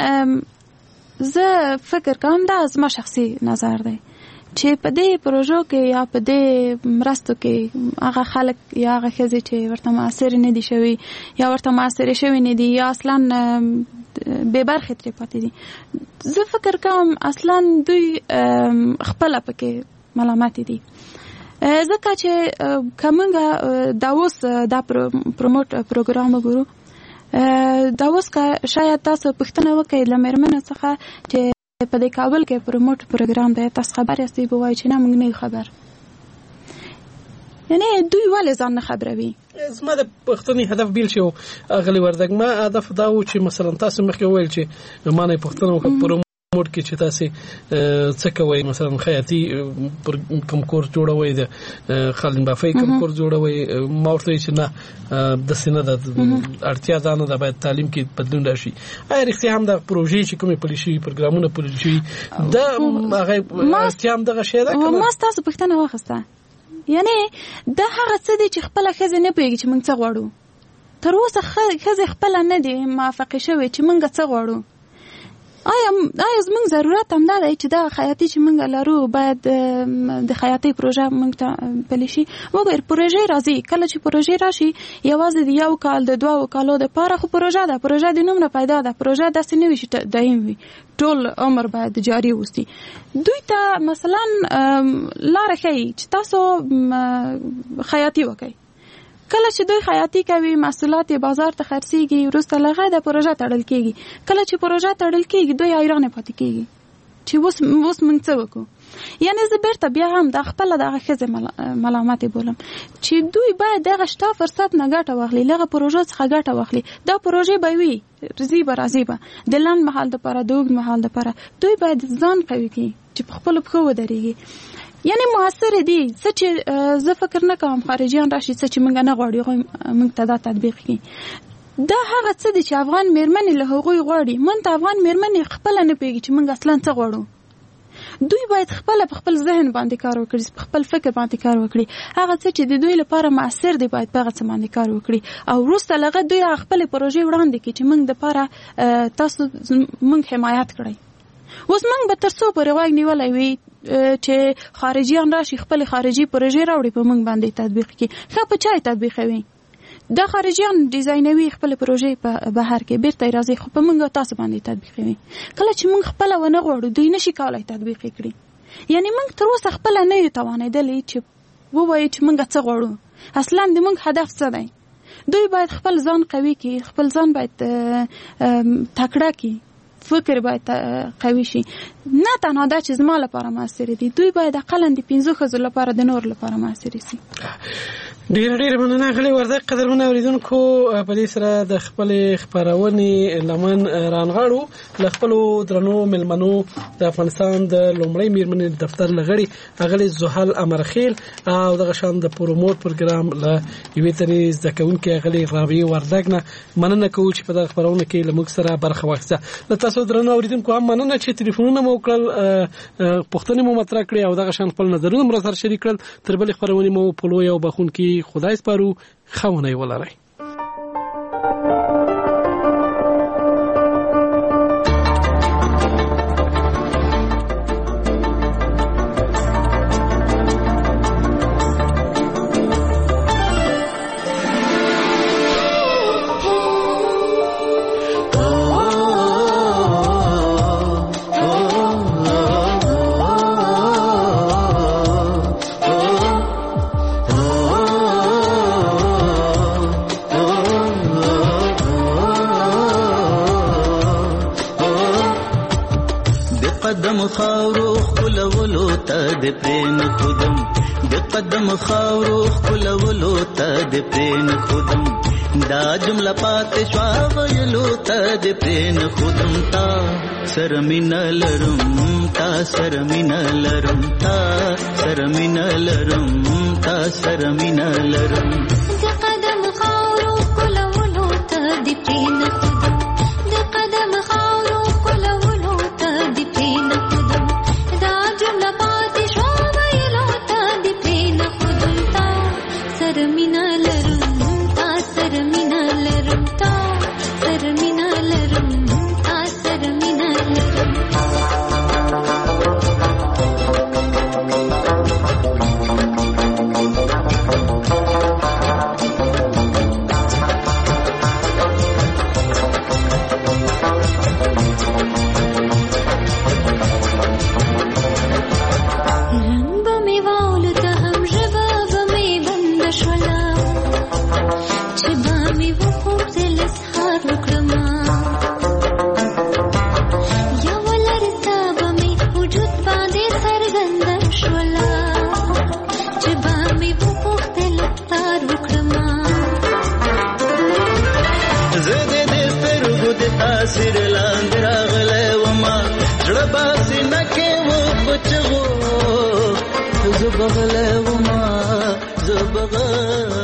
اصلا زه فکر کوم دا زما شخصي نظر دی چې په دې پروژو کې یا په دې مرستو کې هغه خلک یا هغه ښځې چې ورته مؤثر نه دي شوي یا ورته مؤثرې شوي نه دي یا اصلا بې برخې ترې پاتې دي زه فکر کوم اصلا دوی خپله پکې ملامتې دي ځکه چې که موږ دا اوس دا پروموټ پروګرام وګورو دا اوس که شاید تاسو پوښتنه وکړئ له مېرمنو څخه چې په دې کابل کې پروموټ پروګرام دی تاسو خبر یاستئ به وایي چې نه موږ نه یو خبر. یعنی دوی ولې ځان نه خبروي؟ زما د پوښتنې هدف بیل شو اغلی وردګ ما هدف دا و چې مثلا تاسو مخکې وویل چې ما نه پوښتنه وکړه موډ کې چې تاسو څه کوي مثلا خیاطي کوم کورس جوړوي د خالد بافي کوم کورس جوړوي ما ورته چې نه د سینه د اړتیا ځانه د باید تعلیم کې بدلون راشي اې رښتیا هم د پروژې چې کومې پالیسي پروګرامونه پالیسي د هغه اړتیا هم دغه شی ده ما تاسو پښتنه واخسته یعنی دا هغه څه دي چې خپل خزه نه پیږي چې موږ څه غواړو تر اوسه خزه خپل نه دي موافقه شوی چې موږ څه غواړو آیا آیا زموږ ضرورت هم دا دی چې دا خیاطي چې موږ لرو باید د خیاطي پروژه موږ ته پلی شي وګور پروژې راځي کله چې پروژې راشي یوازې د یو کال د دوه کالو د پاره خو پروژه ده پروژه د نوم نه پیدا ده پروژه داسې نه وي چې دایم وي ټول عمر باید جاری وستي دوی ته مثلا لار ښیي چې تاسو خیاطي وکړئ کله چې دوی خیاطي کوي محصولات بازار ته خرڅيږي وروسته لغه د پروژه تړل کیږي کله چې پروژه تړل کیږي دوی حیران پاتې کیږي چې اوس اوس موږ څه وکړو یعنی زه بیرته بیا هم د خپل د خزه ملامت بولم چې دوی باید دغه شته فرصت نه ګټه واخلي لغه پروژه څخه ګټه واخلي دا پروژه به وي رزي به راځي به د لاند محل د لپاره د وګ محل د لپاره دوی باید ځان قوي کړي چې خپل په خو ودرېږي یعنی موثر دي څه چې زه فکر نه کوم خارجيان راشي څه چې موږ نه غواړو موږ ته دا تطبیق کړي دا هغه څه دي چې افغان میرمنې له هغوی غواړي مونږ ته افغان میرمنې خپل نه پیږي چې موږ اصلا څه غواړو دوی باید خپل په خپل ذهن باندې کار وکړي په خپل فکر باندې کار وکړي هغه څه چې د دوی لپاره موثر دي باید په هغه څه باندې کار وکړي او وروسته لغه دوی خپل پروژې وړاندې کړي چې موږ د لپاره تاسو موږ حمایت کړئ اوس موږ به تر څو پورې وایي نیولای وي چې خارجيان راشي خپل خارجي پروژې راوړي په موږ باندې تطبیق کړي خو په چای تطبیقوي دا خارجيان ډیزاینوي خپل پروژې په بهر کې بیرته راځي خو په موږ تاسو باندې تطبیقوي کله چې موږ خپل ونه غواړو دوی نشي کولای تطبیق کړي یعنی موږ تر اوسه خپل نه یو توانېدلې چې ووایي چې موږ څه غواړو اصلا د موږ هدف څه دی دوی باید خپل ځان قوي کړي خپل ځان باید تکړه کړي فکر باید قوي شي نه تنها دا چې زما لپاره موثر دي دوی باید اقلا د پنځه ښځو لپاره د نور لپاره موثر شي ډیر ډیر مننه غلي ورده قدرمنه اوریدونکو په دې سره د خپل خبرونې لمن رانغاړو ل خپل درنو ملمنو د افغانستان د لومړی میرمنې دفتر لغړي اغلی زحل امرخیل او د غشان د پروموټ پروګرام ل یوې تنې ځکهونکو اغلی رابي وردګنه مننه کوم چې په دغه خبرونه کې لمک سره برخه واخیسته د تاسو درنو اوریدونکو هم مننه چې ټلیفونونه مو کړل پښتنې مو مطرح کړی او د غشان خپل نظرونه مر سره شریک کړل تر بل خبرونه مو په لوی او بخون کې خدای سپارو خونه ولرئ خاورو خلولو ته د پرین خودم د قدم خاورو خلولو ته د پرین خودم دا جمله پات شوا ویلو ته د پرین خودم تا سرمین لرم تا سرمین لرم تا سرمین لرم تا سرمین لرم د قدم خاورو خلولو ته د پرین خودم د قدم خاورو خلولو ته د پرین زبغله وما زبغله